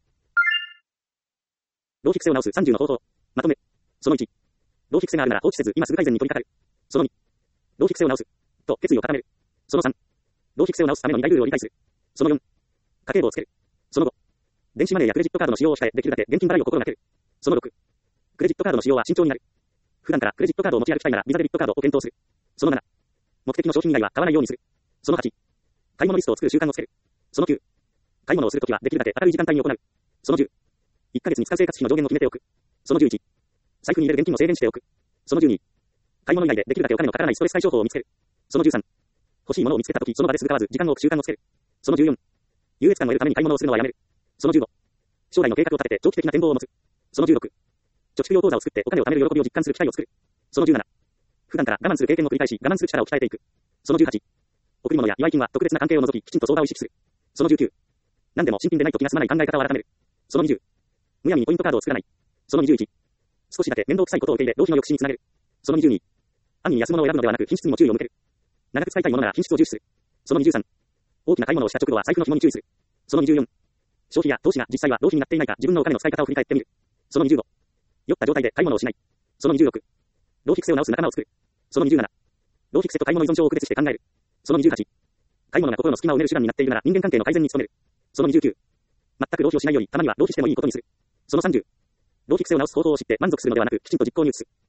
浪費癖を直すさんじゅうの方法。まとめ。そのいち。浪費癖があるなら放置せず今すぐ改善に取り掛かる。そのに。浪費癖を直す。と決意を固める。そのさん。浪費癖を直すためのに大ルールを理解する。そのよん。家計簿をつける。そのご。電子マネーやクレジットカードの使用を控え、できるだけ現金払いを心がける。そのろく。クレジットカードの使用は慎重になる。普段からクレジットカードを持ち歩きたいならビザデビットカードを検討する。そのなな。目的の商品以外は買わないようにする。そのはち。買い物リストを作る習慣をつける。そのきゅう。買い物をするときはできるだけ明るい時間帯に行う。そのじゅう。いっかげつに使う生活費の上限を決めておく。そのじゅういち。財布に入れる現金を制限しておく。そのじゅうに。買い物以外でできるだけお金のかからないストレス解消法を見つける。そのじゅうさん。欲しいものを見つけたときその場で姿わず時間を置く習慣をつける。そのじゅうよん。優越感を得るために買い物をするのはやめる。そのじゅうご。将来の計画を立てて長期的な展望を持つ。そのじゅうろく。貯蓄用口座を作ってお金を貯める喜びを実感する機会を作る。そのじゅうなな。普段から我慢する経験を繰り返し我慢する力を鍛えていく。そのじゅうはち。贈り物や祝い金は特別な関係を除ききちんと相場を意識する。そのじゅうきゅう。何でも新品でないと気が済まない考え方を改める。そのにじゅう。むやみにポイントカードを作らない。そのにじゅういち。少しだけ面倒くさいことを受け入れ浪費の抑止につなげる。そのにじゅうに。安易に安物を選ぶのではなく品質にも注意を向ける。長く使いたいものなら品質を重視する。そのにじゅうさん。大きな買い物をした直後は財布の紐に注意する。そのにじゅうよん。消費や投資が実際は浪費になっていないか自分のお金の使い方を振り返ってみる。そのにじゅうご。酔った状態で買い物をしない。そのにじゅうろく。浪費癖を直す仲間を作る。そのにじゅうなな。浪費癖と買い物依存症を区別して考える。そのにじゅうはち。買い物が心の隙間を埋める手段になっているなら人間関係の改善に努める。そのにじゅうきゅう。全く浪費をしないよりたまには浪費してもいいことにする。そのさんじゅう。浪費癖を直す方法を知って満足するのではなくきちんと実行に移す。